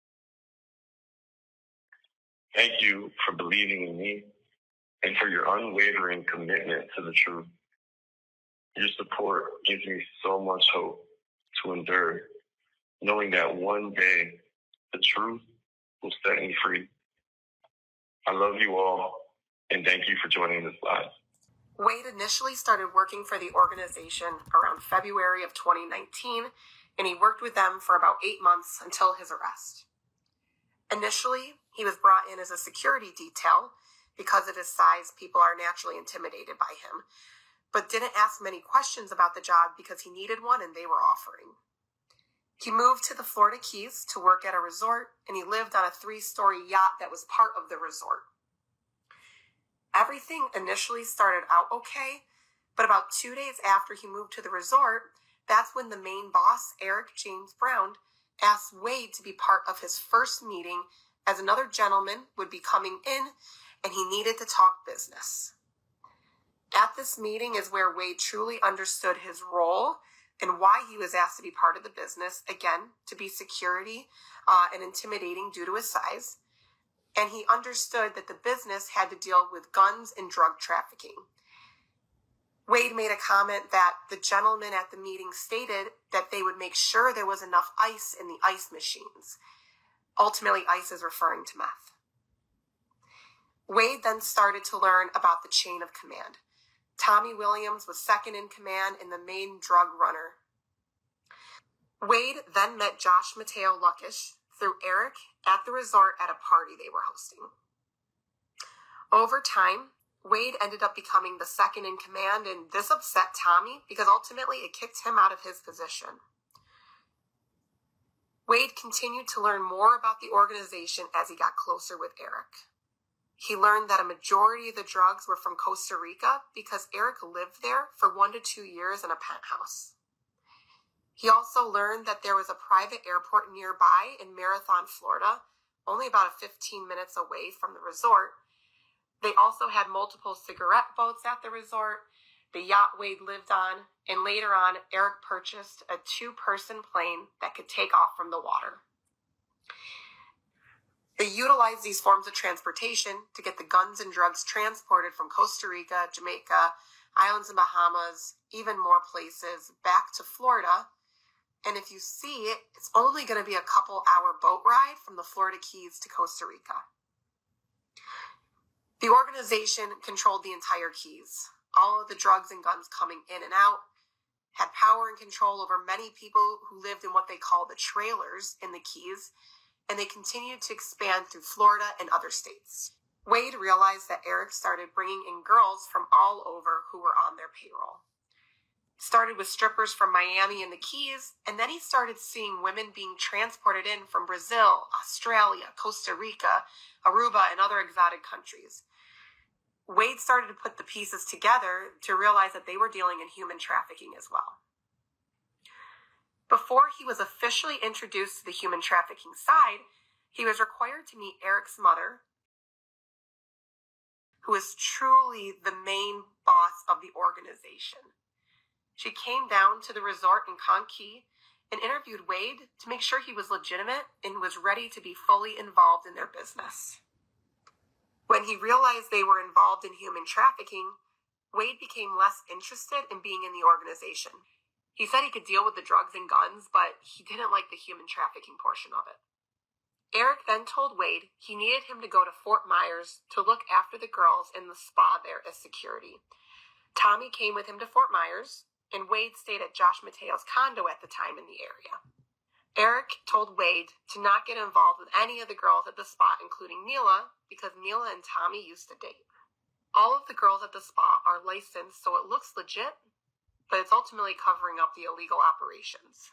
Thank you for believing in me and for your unwavering commitment to the truth. Your support gives me so much hope to endure, knowing that one day the truth will set me free. I love you all, and thank you for joining this live. Wade initially started working for the organization around February of twenty nineteen, and he worked with them for about eight months until his arrest. Initially, he was brought in as a security detail. Because of his size, people are naturally intimidated by him, but didn't ask many questions about the job because he needed one and they were offering. He moved to the Florida Keys to work at a resort, and he lived on a three-story yacht that was part of the resort. Everything initially started out okay, but about two days after he moved to the resort, that's when the main boss, Eric James Brown, asked Wade to be part of his first meeting, as another gentleman would be coming in and he needed to talk business. At this meeting is where Wade truly understood his role and why he was asked to be part of the business, again, to be security uh, and intimidating due to his size. And he understood that the business had to deal with guns and drug trafficking. Wade made a comment that the gentleman at the meeting stated that they would make sure there was enough ice in the ice machines. Ultimately, ice is referring to meth. Wade then started to learn about the chain of command. Tommy Williams was second in command and the main drug runner. Wade then met Josh Mateo Luckish through Eric at the resort at a party they were hosting. Over time, Wade ended up becoming the second in command, and this upset Tommy because ultimately it kicked him out of his position. Wade continued to learn more about the organization as he got closer with Eric. He learned that a majority of the drugs were from Costa Rica because Eric lived there for one to two years in a penthouse. He also learned that there was a private airport nearby in Marathon, Florida, only about fifteen minutes away from the resort. They also had multiple cigarette boats at the resort, the yacht Wade lived on, and later on, Eric purchased a two-person plane that could take off from the water. They utilized these forms of transportation to get the guns and drugs transported from Costa Rica, Jamaica, islands and Bahamas, even more places, back to Florida. And if you see it, it's only going to be a couple hour boat ride from the Florida Keys to Costa Rica. The organization controlled the entire Keys. All of the drugs and guns coming in and out, had power and control over many people who lived in what they call the trailers in the Keys, and they continued to expand through Florida and other states. Wade realized that Eric started bringing in girls from all over who were on their payroll. Started with strippers from Miami and the Keys, and then he started seeing women being transported in from Brazil, Australia, Costa Rica, Aruba, and other exotic countries. Wade started to put the pieces together to realize that they were dealing in human trafficking as well. Before he was officially introduced to the human trafficking side, he was required to meet Eric's mother, who is truly the main boss of the organization. She came down to the resort in Conquy and interviewed Wade to make sure he was legitimate and was ready to be fully involved in their business. When he realized they were involved in human trafficking, Wade became less interested in being in the organization. He said he could deal with the drugs and guns, but he didn't like the human trafficking portion of it. Eric then told Wade he needed him to go to Fort Myers to look after the girls in the spa there as security. Tommy came with him to Fort Myers, and Wade stayed at Josh Mateo's condo at the time in the area. Eric told Wade to not get involved with any of the girls at the spa, including Mila, because Mila and Tommy used to date. All of the girls at the spa are licensed, so it looks legit, but it's ultimately covering up the illegal operations.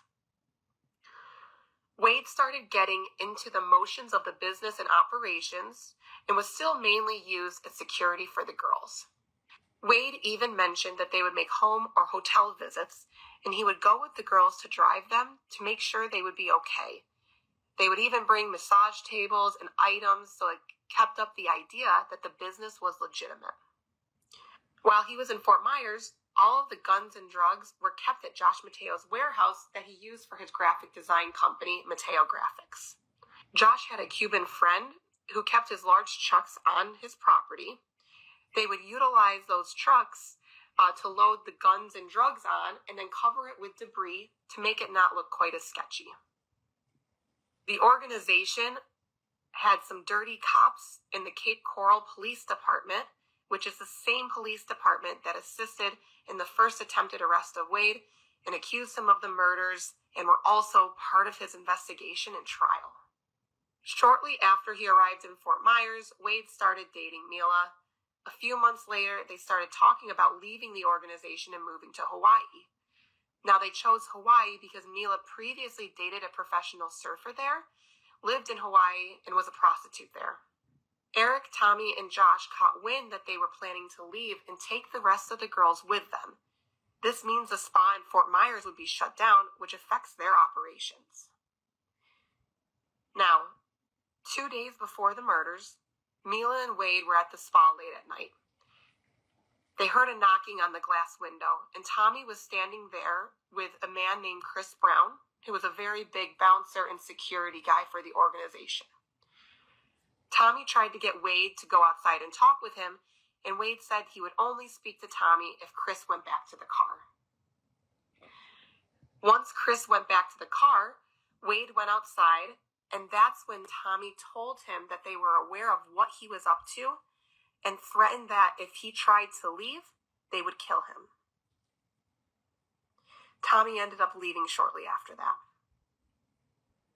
Wade started getting into the motions of the business and operations and was still mainly used as security for the girls. Wade even mentioned that they would make home or hotel visits, and he would go with the girls to drive them to make sure they would be okay. They would even bring massage tables and items, so it kept up the idea that the business was legitimate. While he was in Fort Myers, all of the guns and drugs were kept at Josh Mateo's warehouse that he used for his graphic design company, Mateo Graphics. Josh had a Cuban friend who kept his large trucks on his property. They would utilize those trucks uh, to load the guns and drugs on and then cover it with debris to make it not look quite as sketchy. The organization had some dirty cops in the Cape Coral Police Department, which is the same police department that assisted in the first attempted arrest of Wade and accused him of the murders and were also part of his investigation and trial. Shortly after he arrived in Fort Myers, Wade started dating Mila. A few months later, they started talking about leaving the organization and moving to Hawaii. Now, they chose Hawaii because Mila previously dated a professional surfer there, lived in Hawaii, and was a prostitute there. Eric, Tommy, and Josh caught wind that they were planning to leave and take the rest of the girls with them. This means the spa in Fort Myers would be shut down, which affects their operations. Now, two days before the murders, Mila and Wade were at the spa late at night. They heard a knocking on the glass window, and Tommy was standing there with a man named Chris Brown, who was a very big bouncer and security guy for the organization. Tommy tried to get Wade to go outside and talk with him, and Wade said he would only speak to Tommy if Chris went back to the car. Once Chris went back to the car, Wade went outside, and that's when Tommy told him that they were aware of what he was up to and threatened that if he tried to leave, they would kill him. Tommy ended up leaving shortly after that.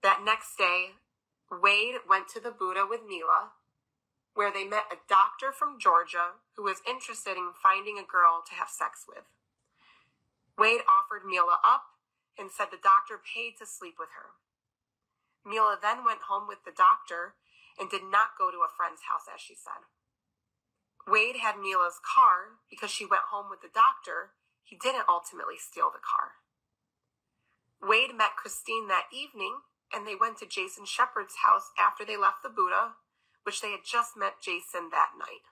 That next day, Wade went to the Buddha with Mila, where they met a doctor from Georgia who was interested in finding a girl to have sex with. Wade offered Mila up and said the doctor paid to sleep with her. Mila then went home with the doctor and did not go to a friend's house, as she said. Wade had Mila's car because she went home with the doctor. He didn't ultimately steal the car. Wade met Christine that evening, and they went to Jason Shepard's house after they left the Buddha, which they had just met Jason that night.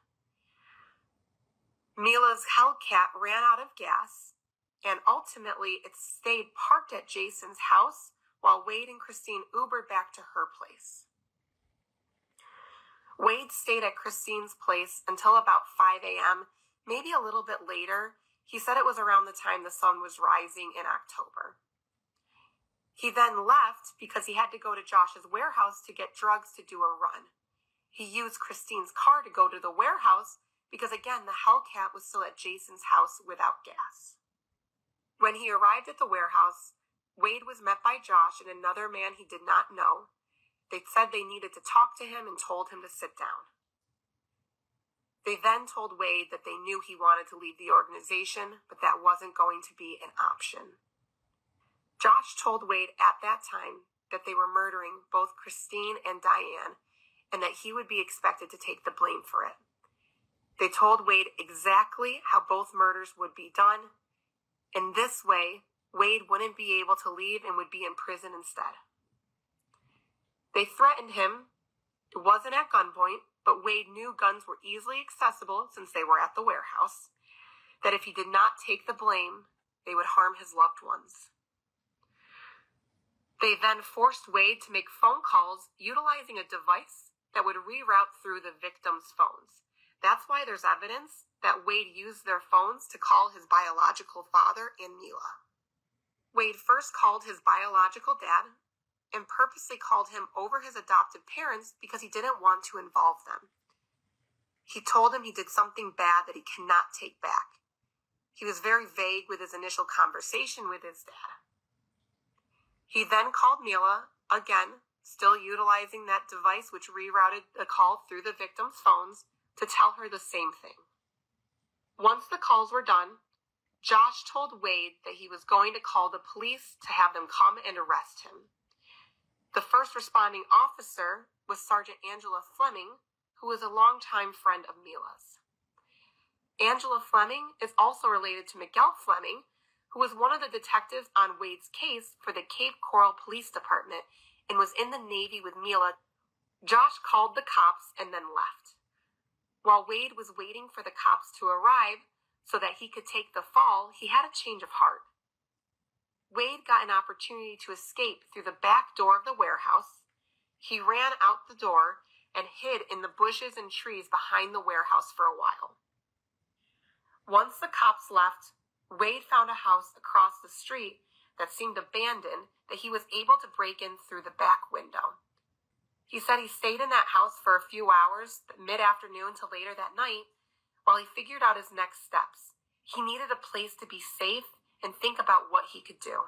Mila's Hellcat ran out of gas, and ultimately it stayed parked at Jason's house while Wade and Christine Ubered back to her place. Wade stayed at Christine's place until about five a.m., maybe a little bit later. He said it was around the time the sun was rising in October. He then left because he had to go to Josh's warehouse to get drugs to do a run. He used Christine's car to go to the warehouse because, again, the Hellcat was still at Jason's house without gas. When he arrived at the warehouse, Wade was met by Josh and another man he did not know. They said they needed to talk to him and told him to sit down. They then told Wade that they knew he wanted to leave the organization, but that wasn't going to be an option. Josh told Wade at that time that they were murdering both Christine and Diane, and that he would be expected to take the blame for it. They told Wade exactly how both murders would be done. In this way, Wade wouldn't be able to leave and would be in prison instead. They threatened him. It wasn't at gunpoint, but Wade knew guns were easily accessible since they were at the warehouse, that if he did not take the blame, they would harm his loved ones. They then forced Wade to make phone calls utilizing a device that would reroute through the victims' phones. That's why there's evidence that Wade used their phones to call his biological father and Mila. Wade first called his biological dad and purposely called him over his adoptive parents because he didn't want to involve them. He told him he did something bad that he cannot take back. He was very vague with his initial conversation with his dad. He then called Mila, again, still utilizing that device which rerouted the call through the victim's phones, to tell her the same thing. Once the calls were done, Josh told Wade that he was going to call the police to have them come and arrest him. The first responding officer was Sergeant Angela Fleming, who was a longtime friend of Mila's. Angela Fleming is also related to Miguel Fleming, who was one of the detectives on Wade's case for the Cape Coral Police Department and was in the Navy with Mila. Josh called the cops and then left. While Wade was waiting for the cops to arrive so that he could take the fall, he had a change of heart. Wade got an opportunity to escape through the back door of the warehouse. He ran out the door and hid in the bushes and trees behind the warehouse for a while. Once the cops left, Wade found a house across the street that seemed abandoned that he was able to break in through the back window. He said he stayed in that house for a few hours, mid-afternoon to later that night, while he figured out his next steps. He needed a place to be safe and think about what he could do.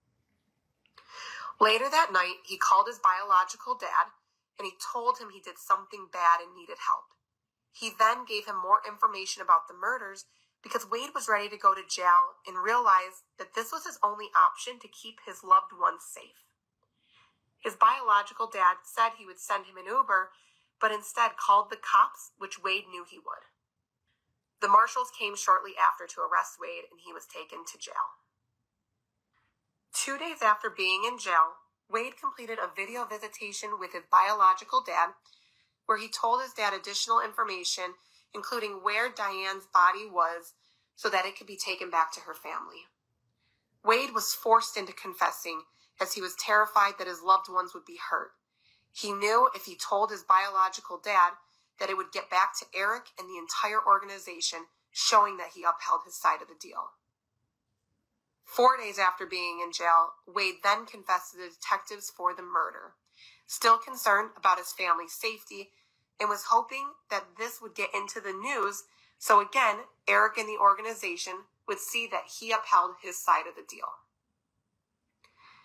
Later that night, he called his biological dad, and he told him he did something bad and needed help. He then gave him more information about the murders because Wade was ready to go to jail and realized that this was his only option to keep his loved ones safe. His biological dad said he would send him an Uber, but instead called the cops, which Wade knew he would. The marshals came shortly after to arrest Wade, and he was taken to jail. Two days after being in jail, Wade completed a video visitation with his biological dad, where he told his dad additional information, including where Diane's body was, so that it could be taken back to her family. Wade was forced into confessing, as he was terrified that his loved ones would be hurt. He knew if he told his biological dad that it would get back to Eric and the entire organization, showing that he upheld his side of the deal. Four days after being in jail, Wade then confessed to the detectives for the murder, still concerned about his family's safety, and was hoping that this would get into the news, so again, Eric and the organization would see that he upheld his side of the deal.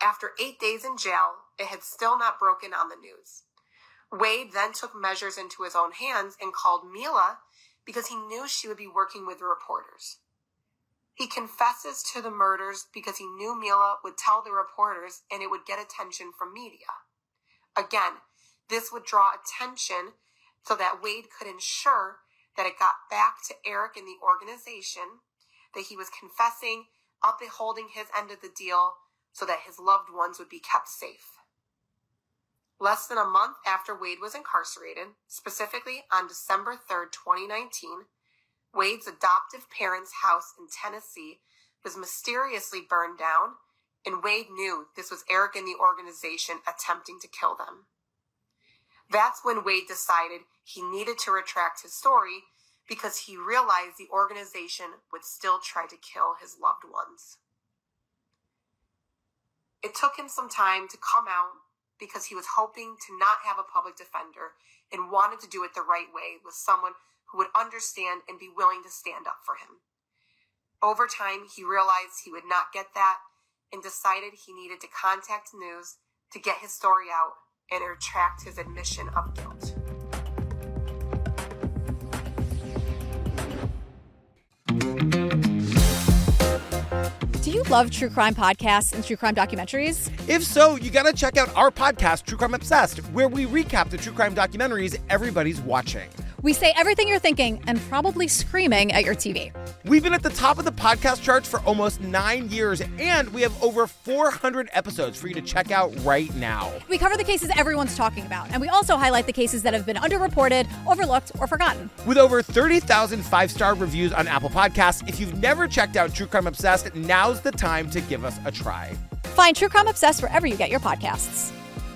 After eight days in jail, it had still not broken on the news. Wade then took measures into his own hands and called Mila because he knew she would be working with the reporters. He confesses to the murders because he knew Mila would tell the reporters and it would get attention from media. Again, this would draw attention so that Wade could ensure that it got back to Eric and the organization, that he was confessing, upholding his end of the deal so that his loved ones would be kept safe. Less than a month after Wade was incarcerated, specifically on December third, twenty nineteen, Wade's adoptive parents' house in Tennessee was mysteriously burned down, and Wade knew this was Eric and the organization attempting to kill them. That's when Wade decided he needed to retract his story because he realized the organization would still try to kill his loved ones. It took him some time to come out because he was hoping to not have a public defender and wanted to do it the right way with someone who would understand and be willing to stand up for him. Over time, he realized he would not get that and decided he needed to contact news to get his story out and retract his admission of guilt. Do you love true crime podcasts and true crime documentaries? If so, you gotta check out our podcast, True Crime Obsessed, where we recap the true crime documentaries everybody's watching. We say everything you're thinking and probably screaming at your T V. We've been at the top of the podcast charts for almost nine years, and we have over four hundred episodes for you to check out right now. We cover the cases everyone's talking about, and we also highlight the cases that have been underreported, overlooked, or forgotten. With over thirty thousand five-star reviews on Apple Podcasts, if you've never checked out True Crime Obsessed, now's the time to give us a try. Find True Crime Obsessed wherever you get your podcasts.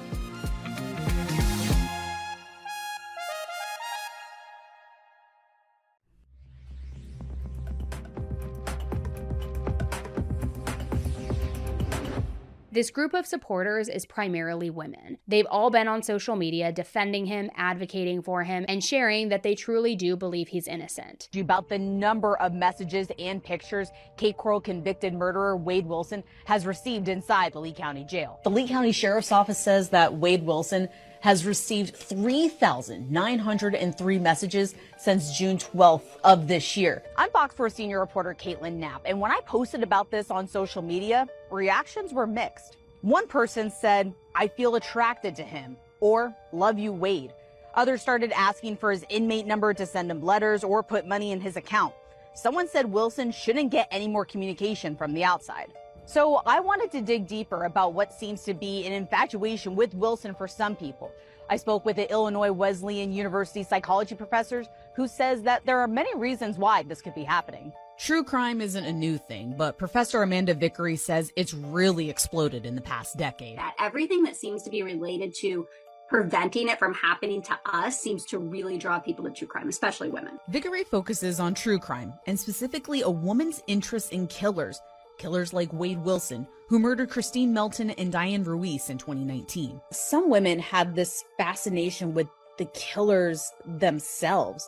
This group of supporters is primarily women. They've all been on social media defending him, advocating for him, and sharing that they truly do believe he's innocent. About the number of messages and pictures Cape Coral convicted murderer Wade Wilson has received inside the Lee County Jail. The Lee County Sheriff's Office says that Wade Wilson has received three thousand nine hundred three messages since June twelfth of this year. I'm Fox four senior reporter Caitlin Knapp, and when I posted about this on social media, reactions were mixed. One person said, "I feel attracted to him," or "Love you, Wade." Others started asking for his inmate number to send him letters or put money in his account. Someone said Wilson shouldn't get any more communication from the outside. So I wanted to dig deeper about what seems to be an infatuation with Wilson for some people. I spoke with the Illinois Wesleyan University psychology professors who says that there are many reasons why this could be happening. True crime isn't a new thing, but Professor Amanda Vickery says it's really exploded in the past decade. That everything that seems to be related to preventing it from happening to us seems to really draw people to true crime, especially women. Vickery focuses on true crime, and specifically a woman's interest in killers. Killers like Wade Wilson, who murdered Christine Melton and Diane Ruiz in twenty nineteen. Some women have this fascination with the killers themselves.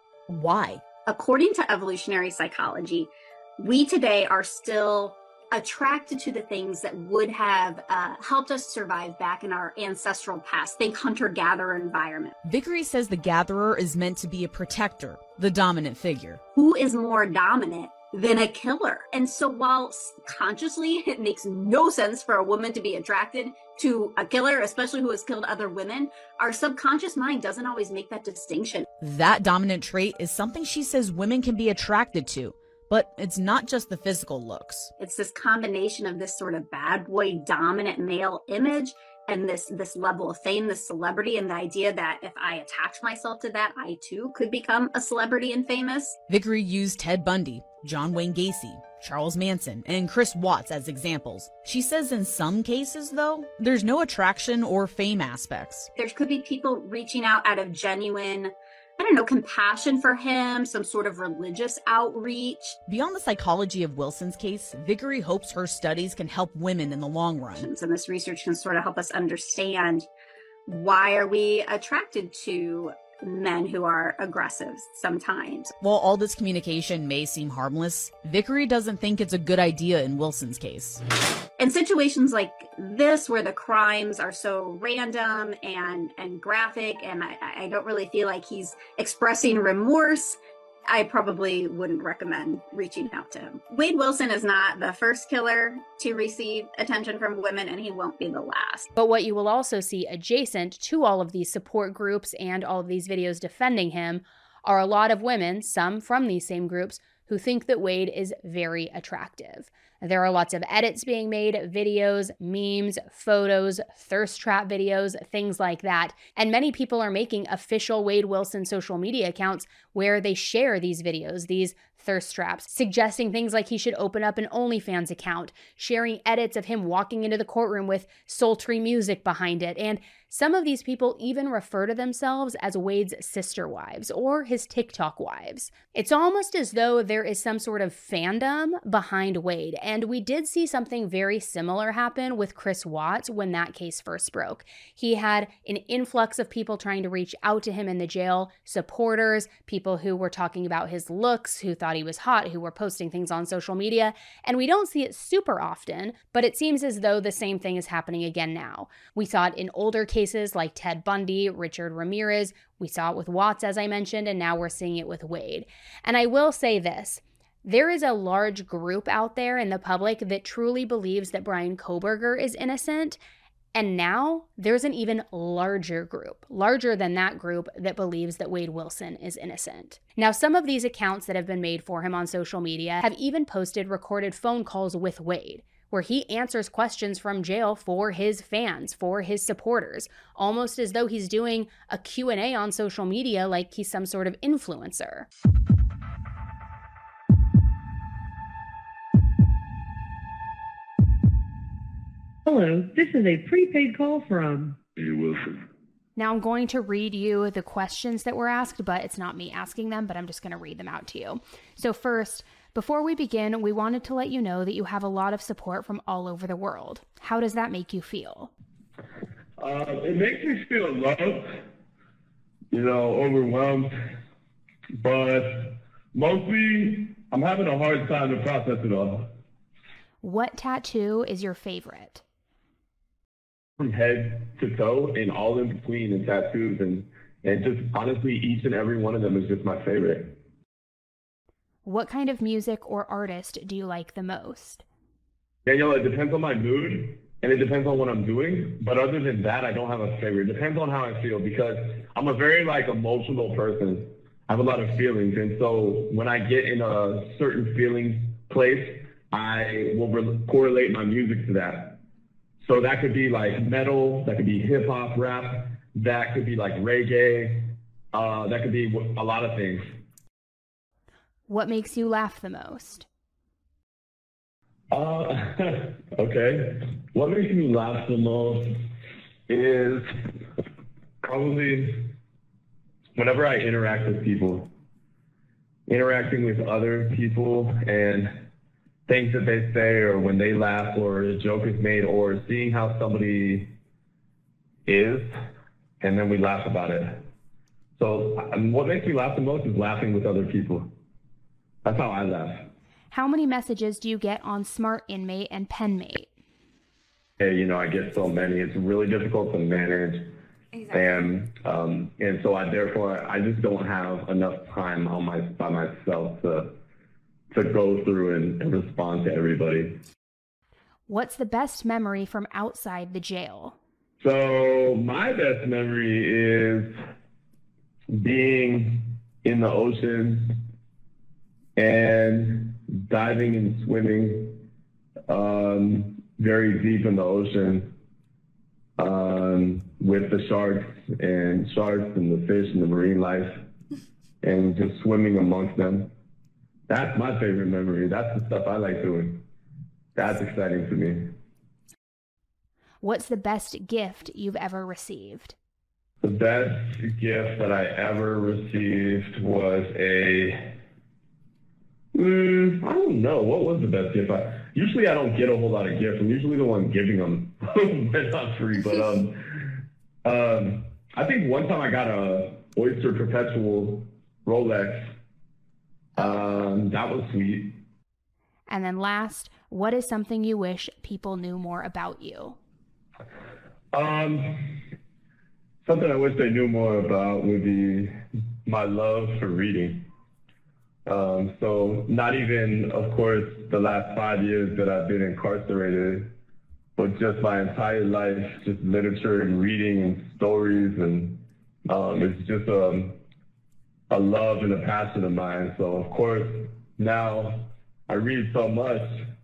Why? According to evolutionary psychology, we today are still attracted to the things that would have uh, helped us survive back in our ancestral past. Think hunter-gatherer environment. Vickery says the gatherer is meant to be a protector, the dominant figure. Who is more dominant than a killer? And so while consciously it makes no sense for a woman to be attracted to a killer, especially who has killed other women, our subconscious mind doesn't always make that distinction. That dominant trait is something she says women can be attracted to, but it's not just the physical looks. It's this combination of this sort of bad boy dominant male image and this this level of fame, this celebrity, and the idea that if I attach myself to that, I too could become a celebrity and famous. Vickery used Ted Bundy, John Wayne Gacy, Charles Manson, and Chris Watts as examples. She says in some cases, though, there's no attraction or fame aspects. There could be people reaching out out of genuine, I don't know, compassion for him, some sort of religious outreach. Beyond the psychology of Wilson's case, Vickery hopes her studies can help women in the long run. And this research can sort of help us understand, why are we attracted to men who are aggressive sometimes. While all this communication may seem harmless, Vickery doesn't think it's a good idea in Wilson's case. In situations like this, where the crimes are so random and, and graphic, and I, I don't really feel like he's expressing remorse, I probably wouldn't recommend reaching out to him. Wade Wilson is not the first killer to receive attention from women, and he won't be the last. But what you will also see adjacent to all of these support groups and all of these videos defending him are a lot of women, some from these same groups, who think that Wade is very attractive. There are lots of edits being made, videos, memes, photos, thirst trap videos, things like that. And many people are making official Wade Wilson social media accounts where they share these videos, these thirst traps, suggesting things like he should open up an OnlyFans account, sharing edits of him walking into the courtroom with sultry music behind it. And some of these people even refer to themselves as Wade's sister wives or his TikTok wives. It's almost as though there is some sort of fandom behind Wade. And we did see something very similar happen with Chris Watts when that case first broke. He had an influx of people trying to reach out to him in the jail, supporters, people who were talking about his looks, who thought he was hot, who were posting things on social media. And we don't see it super often, but it seems as though the same thing is happening again now. We saw it in older cases like Ted Bundy, Richard Ramirez. We saw it with Watts, as I mentioned, and now we're seeing it with Wade. And I will say this. There is a large group out there in the public that truly believes that Bryan Kohberger is innocent. And now there's an even larger group, larger than that group, that believes that Wade Wilson is innocent. Now, some of these accounts that have been made for him on social media have even posted recorded phone calls with Wade, where he answers questions from jail for his fans, for his supporters, almost as though he's doing a Q and A on social media like he's some sort of influencer. Hello, this is a prepaid call from Wade Wilson. Now I'm going to read you the questions that were asked, but it's not me asking them, but I'm just going to read them out to you. So first, before we begin, we wanted to let you know that you have a lot of support from all over the world. How does that make you feel? Uh, it makes me feel loved, you know, overwhelmed, but mostly I'm having a hard time to process it all. What tattoo is your favorite? From head to toe and all in between and tattoos, and, and just honestly, each and every one of them is just my favorite. What kind of music or artist do you like the most? Yeah, you know, it depends on my mood and it depends on what I'm doing. But other than that, I don't have a favorite. It depends on how I feel, because I'm a very like emotional person. I have a lot of feelings, and so when I get in a certain feeling place, I will re- correlate my music to that. So that could be like metal, that could be hip hop, rap, that could be like reggae, uh, that could be a lot of things. What makes you laugh the most? Uh, okay. What makes me laugh the most is probably whenever I interact with people, interacting with other people and things that they say, or when they laugh, or a joke is made, or seeing how somebody is, and then we laugh about it. So um, what makes me laugh the most is laughing with other people. That's how I laugh. How many messages do you get on Smart Inmate and PenMate? Hey, you know, I get so many. It's really difficult to manage. Exactly. And um, and so I therefore I just don't have enough time on my by myself to to go through and, and respond to everybody. What's the best memory from outside the jail? So my best memory is being in the ocean and diving and swimming um, very deep in the ocean um, with the sharks and sharks and the fish and the marine life, and just swimming amongst them. That's my favorite memory. That's the stuff I like doing. That's exciting to me. What's the best gift you've ever received? The best gift that I ever received was a, mm, I don't know, what was the best gift? I, usually I don't get a whole lot of gifts. I'm usually the one giving them when I'm free. But um, um, I think one time I got a Oyster Perpetual Rolex. Um, that was sweet. And then last, what is something you wish people knew more about you? Um, something I wish they knew more about would be my love for reading. Um, so not even, of course, the last five years that I've been incarcerated, but just my entire life, just literature and reading and stories. And um, it's just a, a love and a passion of mine. So, of course, now I read so much.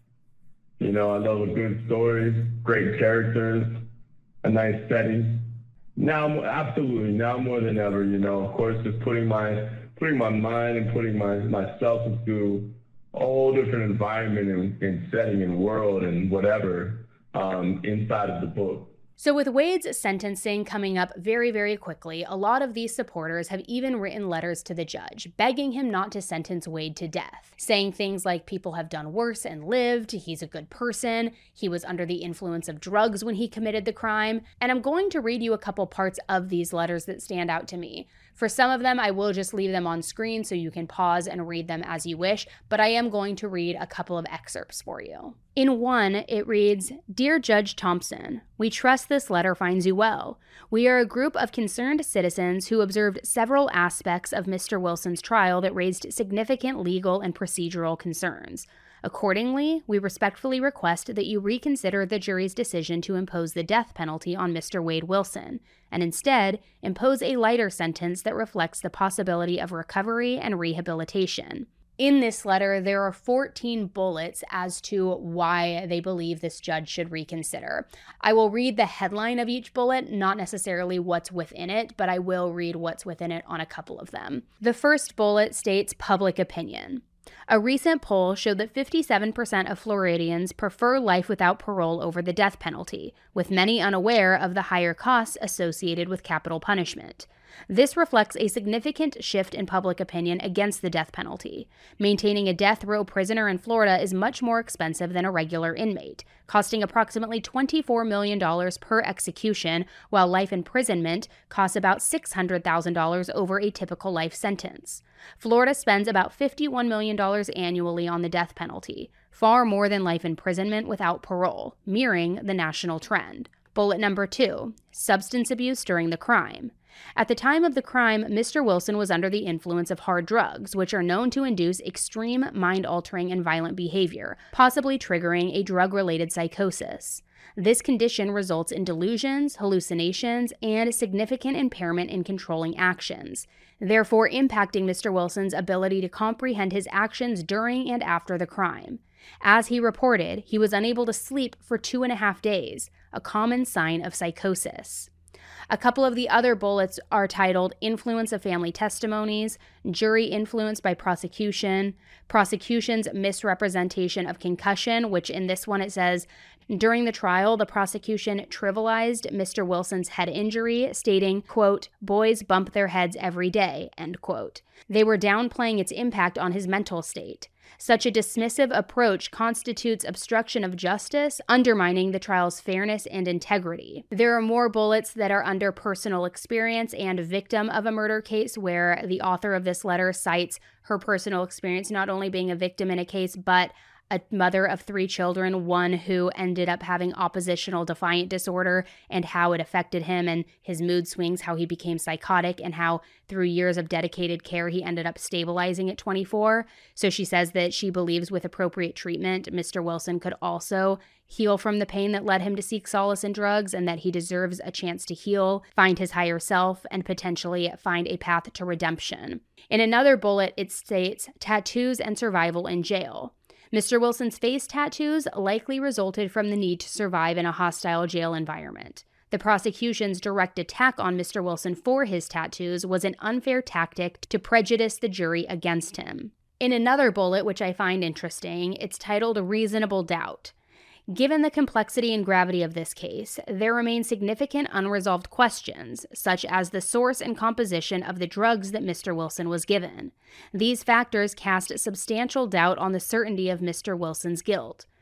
You know, I love a good story, great characters, a nice setting. Now, absolutely, now more than ever, you know, of course, just putting my putting my mind and putting my myself into a whole different environment and, and setting and world and whatever um, inside of the book. So with Wade's sentencing coming up very, very quickly, a lot of these supporters have even written letters to the judge, begging him not to sentence Wade to death, saying things like people have done worse and lived, he's a good person, he was under the influence of drugs when he committed the crime. And I'm going to read you a couple parts of these letters that stand out to me. For some of them, I will just leave them on screen so you can pause and read them as you wish, but I am going to read a couple of excerpts for you. In one, it reads, "Dear Judge Thompson, we trust this letter finds you well. We are a group of concerned citizens who observed several aspects of Mister Wilson's trial that raised significant legal and procedural concerns. Accordingly, we respectfully request that you reconsider the jury's decision to impose the death penalty on Mister Wade Wilson, and instead impose a lighter sentence that reflects the possibility of recovery and rehabilitation." In this letter, there are fourteen bullets as to why they believe this judge should reconsider. I will read the headline of each bullet, not necessarily what's within it, but I will read what's within it on a couple of them. The first bullet states public opinion. A recent poll showed that fifty-seven percent of Floridians prefer life without parole over the death penalty, with many unaware of the higher costs associated with capital punishment. This reflects a significant shift in public opinion against the death penalty. Maintaining a death row prisoner in Florida is much more expensive than a regular inmate, costing approximately twenty-four million dollars per execution, while life imprisonment costs about six hundred thousand dollars over a typical life sentence. Florida spends about fifty-one million dollars annually on the death penalty, far more than life imprisonment without parole, mirroring the national trend. Bullet number two, substance abuse during the crime. At the time of the crime, Mister Wilson was under the influence of hard drugs, which are known to induce extreme mind-altering and violent behavior, possibly triggering a drug-related psychosis. This condition results in delusions, hallucinations, and significant impairment in controlling actions, therefore impacting Mister Wilson's ability to comprehend his actions during and after the crime. As he reported, he was unable to sleep for two and a half days, a common sign of psychosis. A couple of the other bullets are titled Influence of Family Testimonies, Jury Influence by Prosecution, Prosecution's Misrepresentation of Concussion, which in this one it says, during the trial, the prosecution trivialized Mister Wilson's head injury, stating, quote, boys bump their heads every day, end quote. They were downplaying its impact on his mental state. Such a dismissive approach constitutes obstruction of justice, undermining the trial's fairness and integrity. There are more bullets that are under personal experience and victim of a murder case, where the author of this letter cites her personal experience not only being a victim in a case, but a mother of three children, one who ended up having oppositional defiant disorder, and how it affected him and his mood swings, how he became psychotic, and how through years of dedicated care he ended up stabilizing at twenty-four. So she says that she believes with appropriate treatment, Mister Wilson could also heal from the pain that led him to seek solace in drugs, and that he deserves a chance to heal, find his higher self, and potentially find a path to redemption. In another bullet, it states tattoos and survival in jail. Mister Wilson's face tattoos likely resulted from the need to survive in a hostile jail environment. The prosecution's direct attack on Mister Wilson for his tattoos was an unfair tactic to prejudice the jury against him. In another bullet, which I find interesting, it's titled Reasonable Doubt. Given the complexity and gravity of this case, there remain significant unresolved questions, such as the source and composition of the drugs that Mister Wilson was given. These factors cast substantial doubt on the certainty of Mister Wilson's guilt.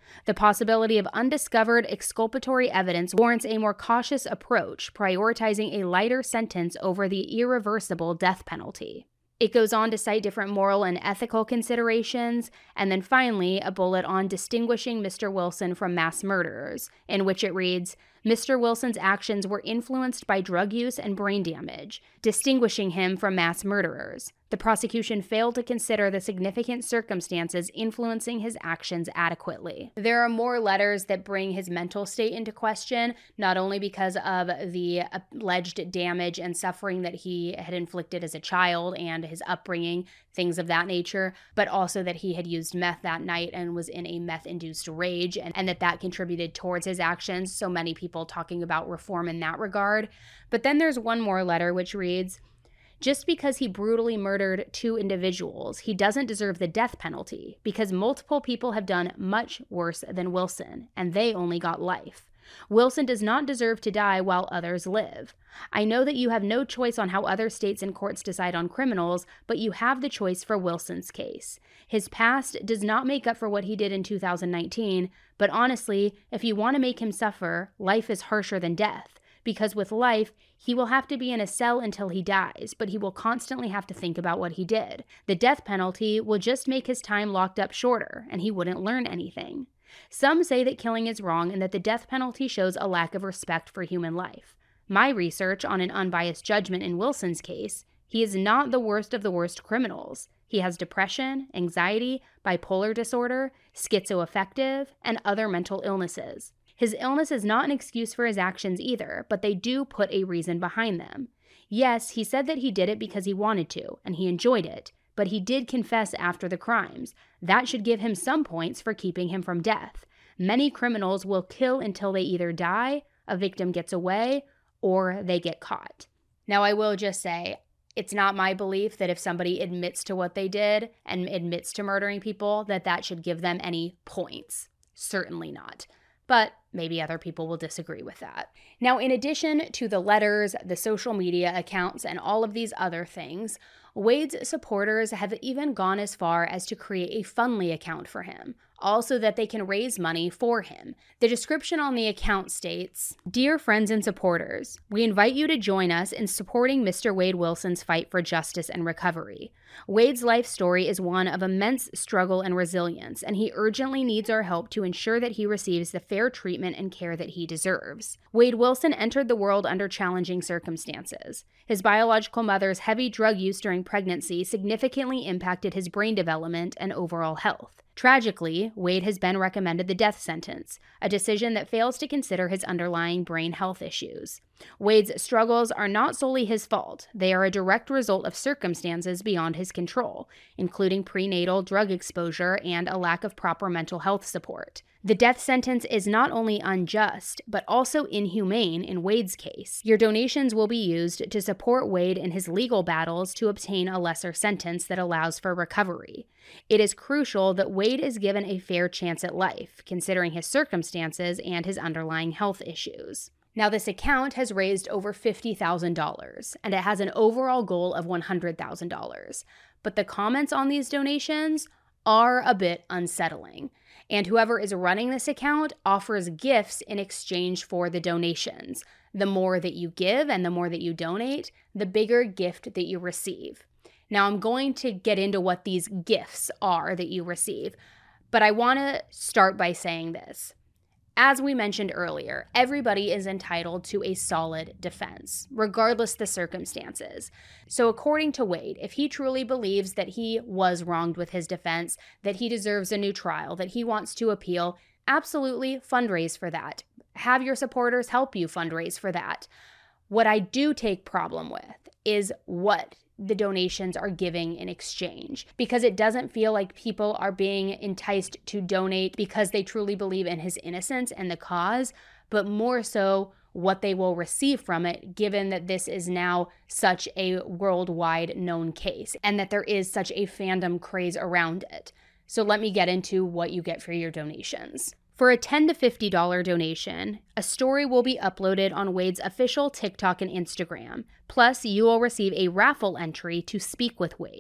The possibility of undiscovered exculpatory evidence warrants a more cautious approach, prioritizing a lighter sentence over the irreversible death penalty. It goes on to cite different moral and ethical considerations, and then finally, a bullet on distinguishing Mister Wilson from mass murderers, in which it reads, Mister Wilson's actions were influenced by drug use and brain damage, distinguishing him from mass murderers. The prosecution failed to consider the significant circumstances influencing his actions adequately. There are more letters that bring his mental state into question, not only because of the alleged damage and suffering that he had inflicted as a child and his upbringing, things of that nature, but also that he had used meth that night and was in a meth-induced rage, and, and that that contributed towards his actions. So many people talking about reform in that regard. But then there's one more letter which reads, just because he brutally murdered two individuals, he doesn't deserve the death penalty because multiple people have done much worse than Wilson, and they only got life. Wilson does not deserve to die while others live. I know that you have no choice on how other states and courts decide on criminals, but you have the choice for Wilson's case. His past does not make up for what he did in two thousand nineteen, but honestly, if you want to make him suffer, life is harsher than death. Because with life, he will have to be in a cell until he dies, but he will constantly have to think about what he did. The death penalty will just make his time locked up shorter, and he wouldn't learn anything. Some say that killing is wrong and that the death penalty shows a lack of respect for human life. My research on an unbiased judgment in Wilson's case, he is not the worst of the worst criminals. He has depression, anxiety, bipolar disorder, schizoaffective, and other mental illnesses. His illness is not an excuse for his actions either, but they do put a reason behind them. Yes, he said that he did it because he wanted to, and he enjoyed it, but he did confess after the crimes. That should give him some points for keeping him from death. Many criminals will kill until they either die, a victim gets away, or they get caught. Now, I will just say, it's not my belief that if somebody admits to what they did and admits to murdering people, that that should give them any points. Certainly not. But maybe other people will disagree with that. Now, in addition to the letters, the social media accounts, and all of these other things, Wade's supporters have even gone as far as to create a Fundly account for him, also that they can raise money for him. The description on the account states, Dear friends and supporters, we invite you to join us in supporting Mister Wade Wilson's fight for justice and recovery. Wade's life story is one of immense struggle and resilience, and he urgently needs our help to ensure that he receives the fair treatment and care that he deserves. Wade Wilson entered the world under challenging circumstances. His biological mother's heavy drug use during pregnancy significantly impacted his brain development and overall health. Tragically, Wade has been recommended the death sentence, a decision that fails to consider his underlying brain health issues. Wade's struggles are not solely his fault. They are a direct result of circumstances beyond his control, including prenatal drug exposure and a lack of proper mental health support. The death sentence is not only unjust, but also inhumane in Wade's case. Your donations will be used to support Wade in his legal battles to obtain a lesser sentence that allows for recovery. It is crucial that Wade is given a fair chance at life, considering his circumstances and his underlying health issues. Now, this account has raised over fifty thousand dollars, and it has an overall goal of one hundred thousand dollars. But the comments on these donations are a bit unsettling. And whoever is running this account offers gifts in exchange for the donations. The more that you give and the more that you donate, the bigger gift that you receive. Now, I'm going to get into what these gifts are that you receive, but I want to start by saying this. As we mentioned earlier, everybody is entitled to a solid defense, regardless the circumstances. So according to Wade, if he truly believes that he was wronged with his defense, that he deserves a new trial, that he wants to appeal, absolutely fundraise for that. Have your supporters help you fundraise for that. What I do take problem with is what the donations are giving in exchange, because it doesn't feel like people are being enticed to donate because they truly believe in his innocence and the cause, but more so what they will receive from it, given that this is now such a worldwide known case and that there is such a fandom craze around it. So let me get into what you get for your donations. For a ten to fifty dollars donation, a story will be uploaded on Wade's official TikTok and Instagram. Plus, you will receive a raffle entry to speak with Wade.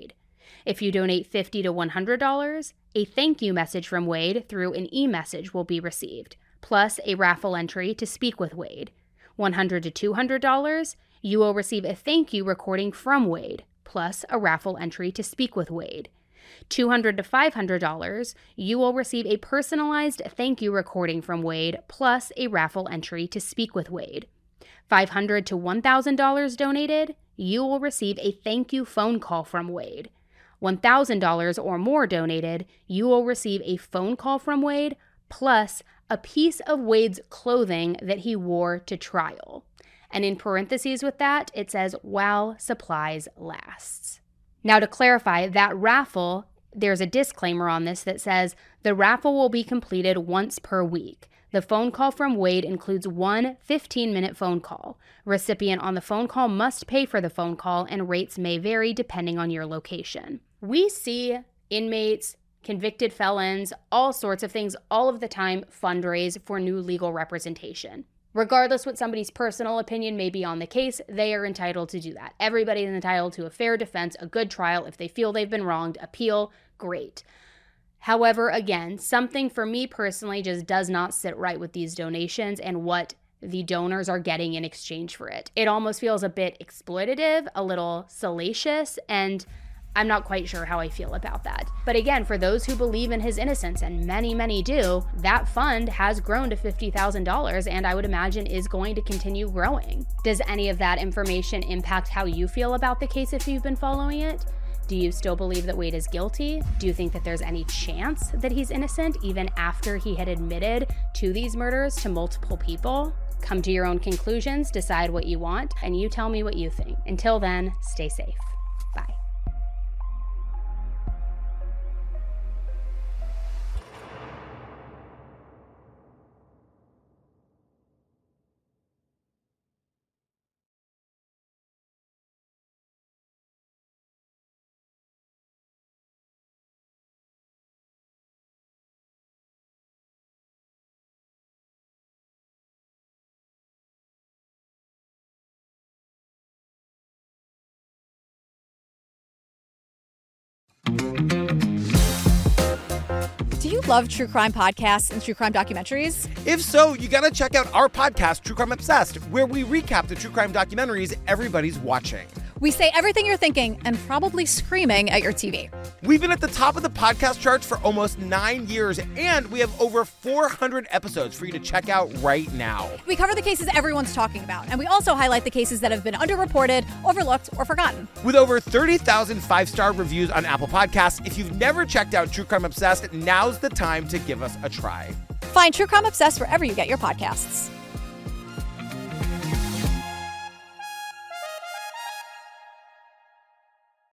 If you donate fifty dollars to one hundred dollars, a thank you message from Wade through an e-message will be received, plus a raffle entry to speak with Wade. one hundred dollars to two hundred dollars, you will receive a thank you recording from Wade, plus a raffle entry to speak with Wade. two hundred dollars to five hundred dollars, you will receive a personalized thank you recording from Wade, plus a raffle entry to speak with Wade. five hundred dollars to one thousand dollars donated, you will receive a thank you phone call from Wade. one thousand dollars or more donated, you will receive a phone call from Wade, plus a piece of Wade's clothing that he wore to trial. And in parentheses with that, it says, while supplies lasts. Now to clarify, that raffle, there's a disclaimer on this that says, the raffle will be completed once per week. The phone call from Wade includes one fifteen-minute phone call. Recipient on the phone call must pay for the phone call, and rates may vary depending on your location. We see inmates, convicted felons, all sorts of things all of the time fundraise for new legal representation. Regardless what somebody's personal opinion may be on the case, they are entitled to do that. Everybody is entitled to a fair defense, a good trial. If they feel they've been wronged, appeal, great. However, again, something for me personally just does not sit right with these donations and what the donors are getting in exchange for it. It almost feels a bit exploitative, a little salacious, and I'm not quite sure how I feel about that. But again, for those who believe in his innocence, and many, many do, that fund has grown to fifty thousand dollars and I would imagine is going to continue growing. Does any of that information impact how you feel about the case if you've been following it? Do you still believe that Wade is guilty? Do you think that there's any chance that he's innocent even after he had admitted to these murders to multiple people? Come to your own conclusions, decide what you want, and you tell me what you think. Until then, stay safe. Bye. Do you love true crime podcasts and true crime documentaries? If so, you gotta check out our podcast, True Crime Obsessed, where we recap the true crime documentaries everybody's watching. We say everything you're thinking and probably screaming at your T V. We've been at the top of the podcast charts for almost nine years, and we have over four hundred episodes for you to check out right now. We cover the cases everyone's talking about, and we also highlight the cases that have been underreported, overlooked, or forgotten. With over thirty thousand five-star reviews on Apple Podcasts, if you've never checked out True Crime Obsessed, now's the time to give us a try. Find True Crime Obsessed wherever you get your podcasts.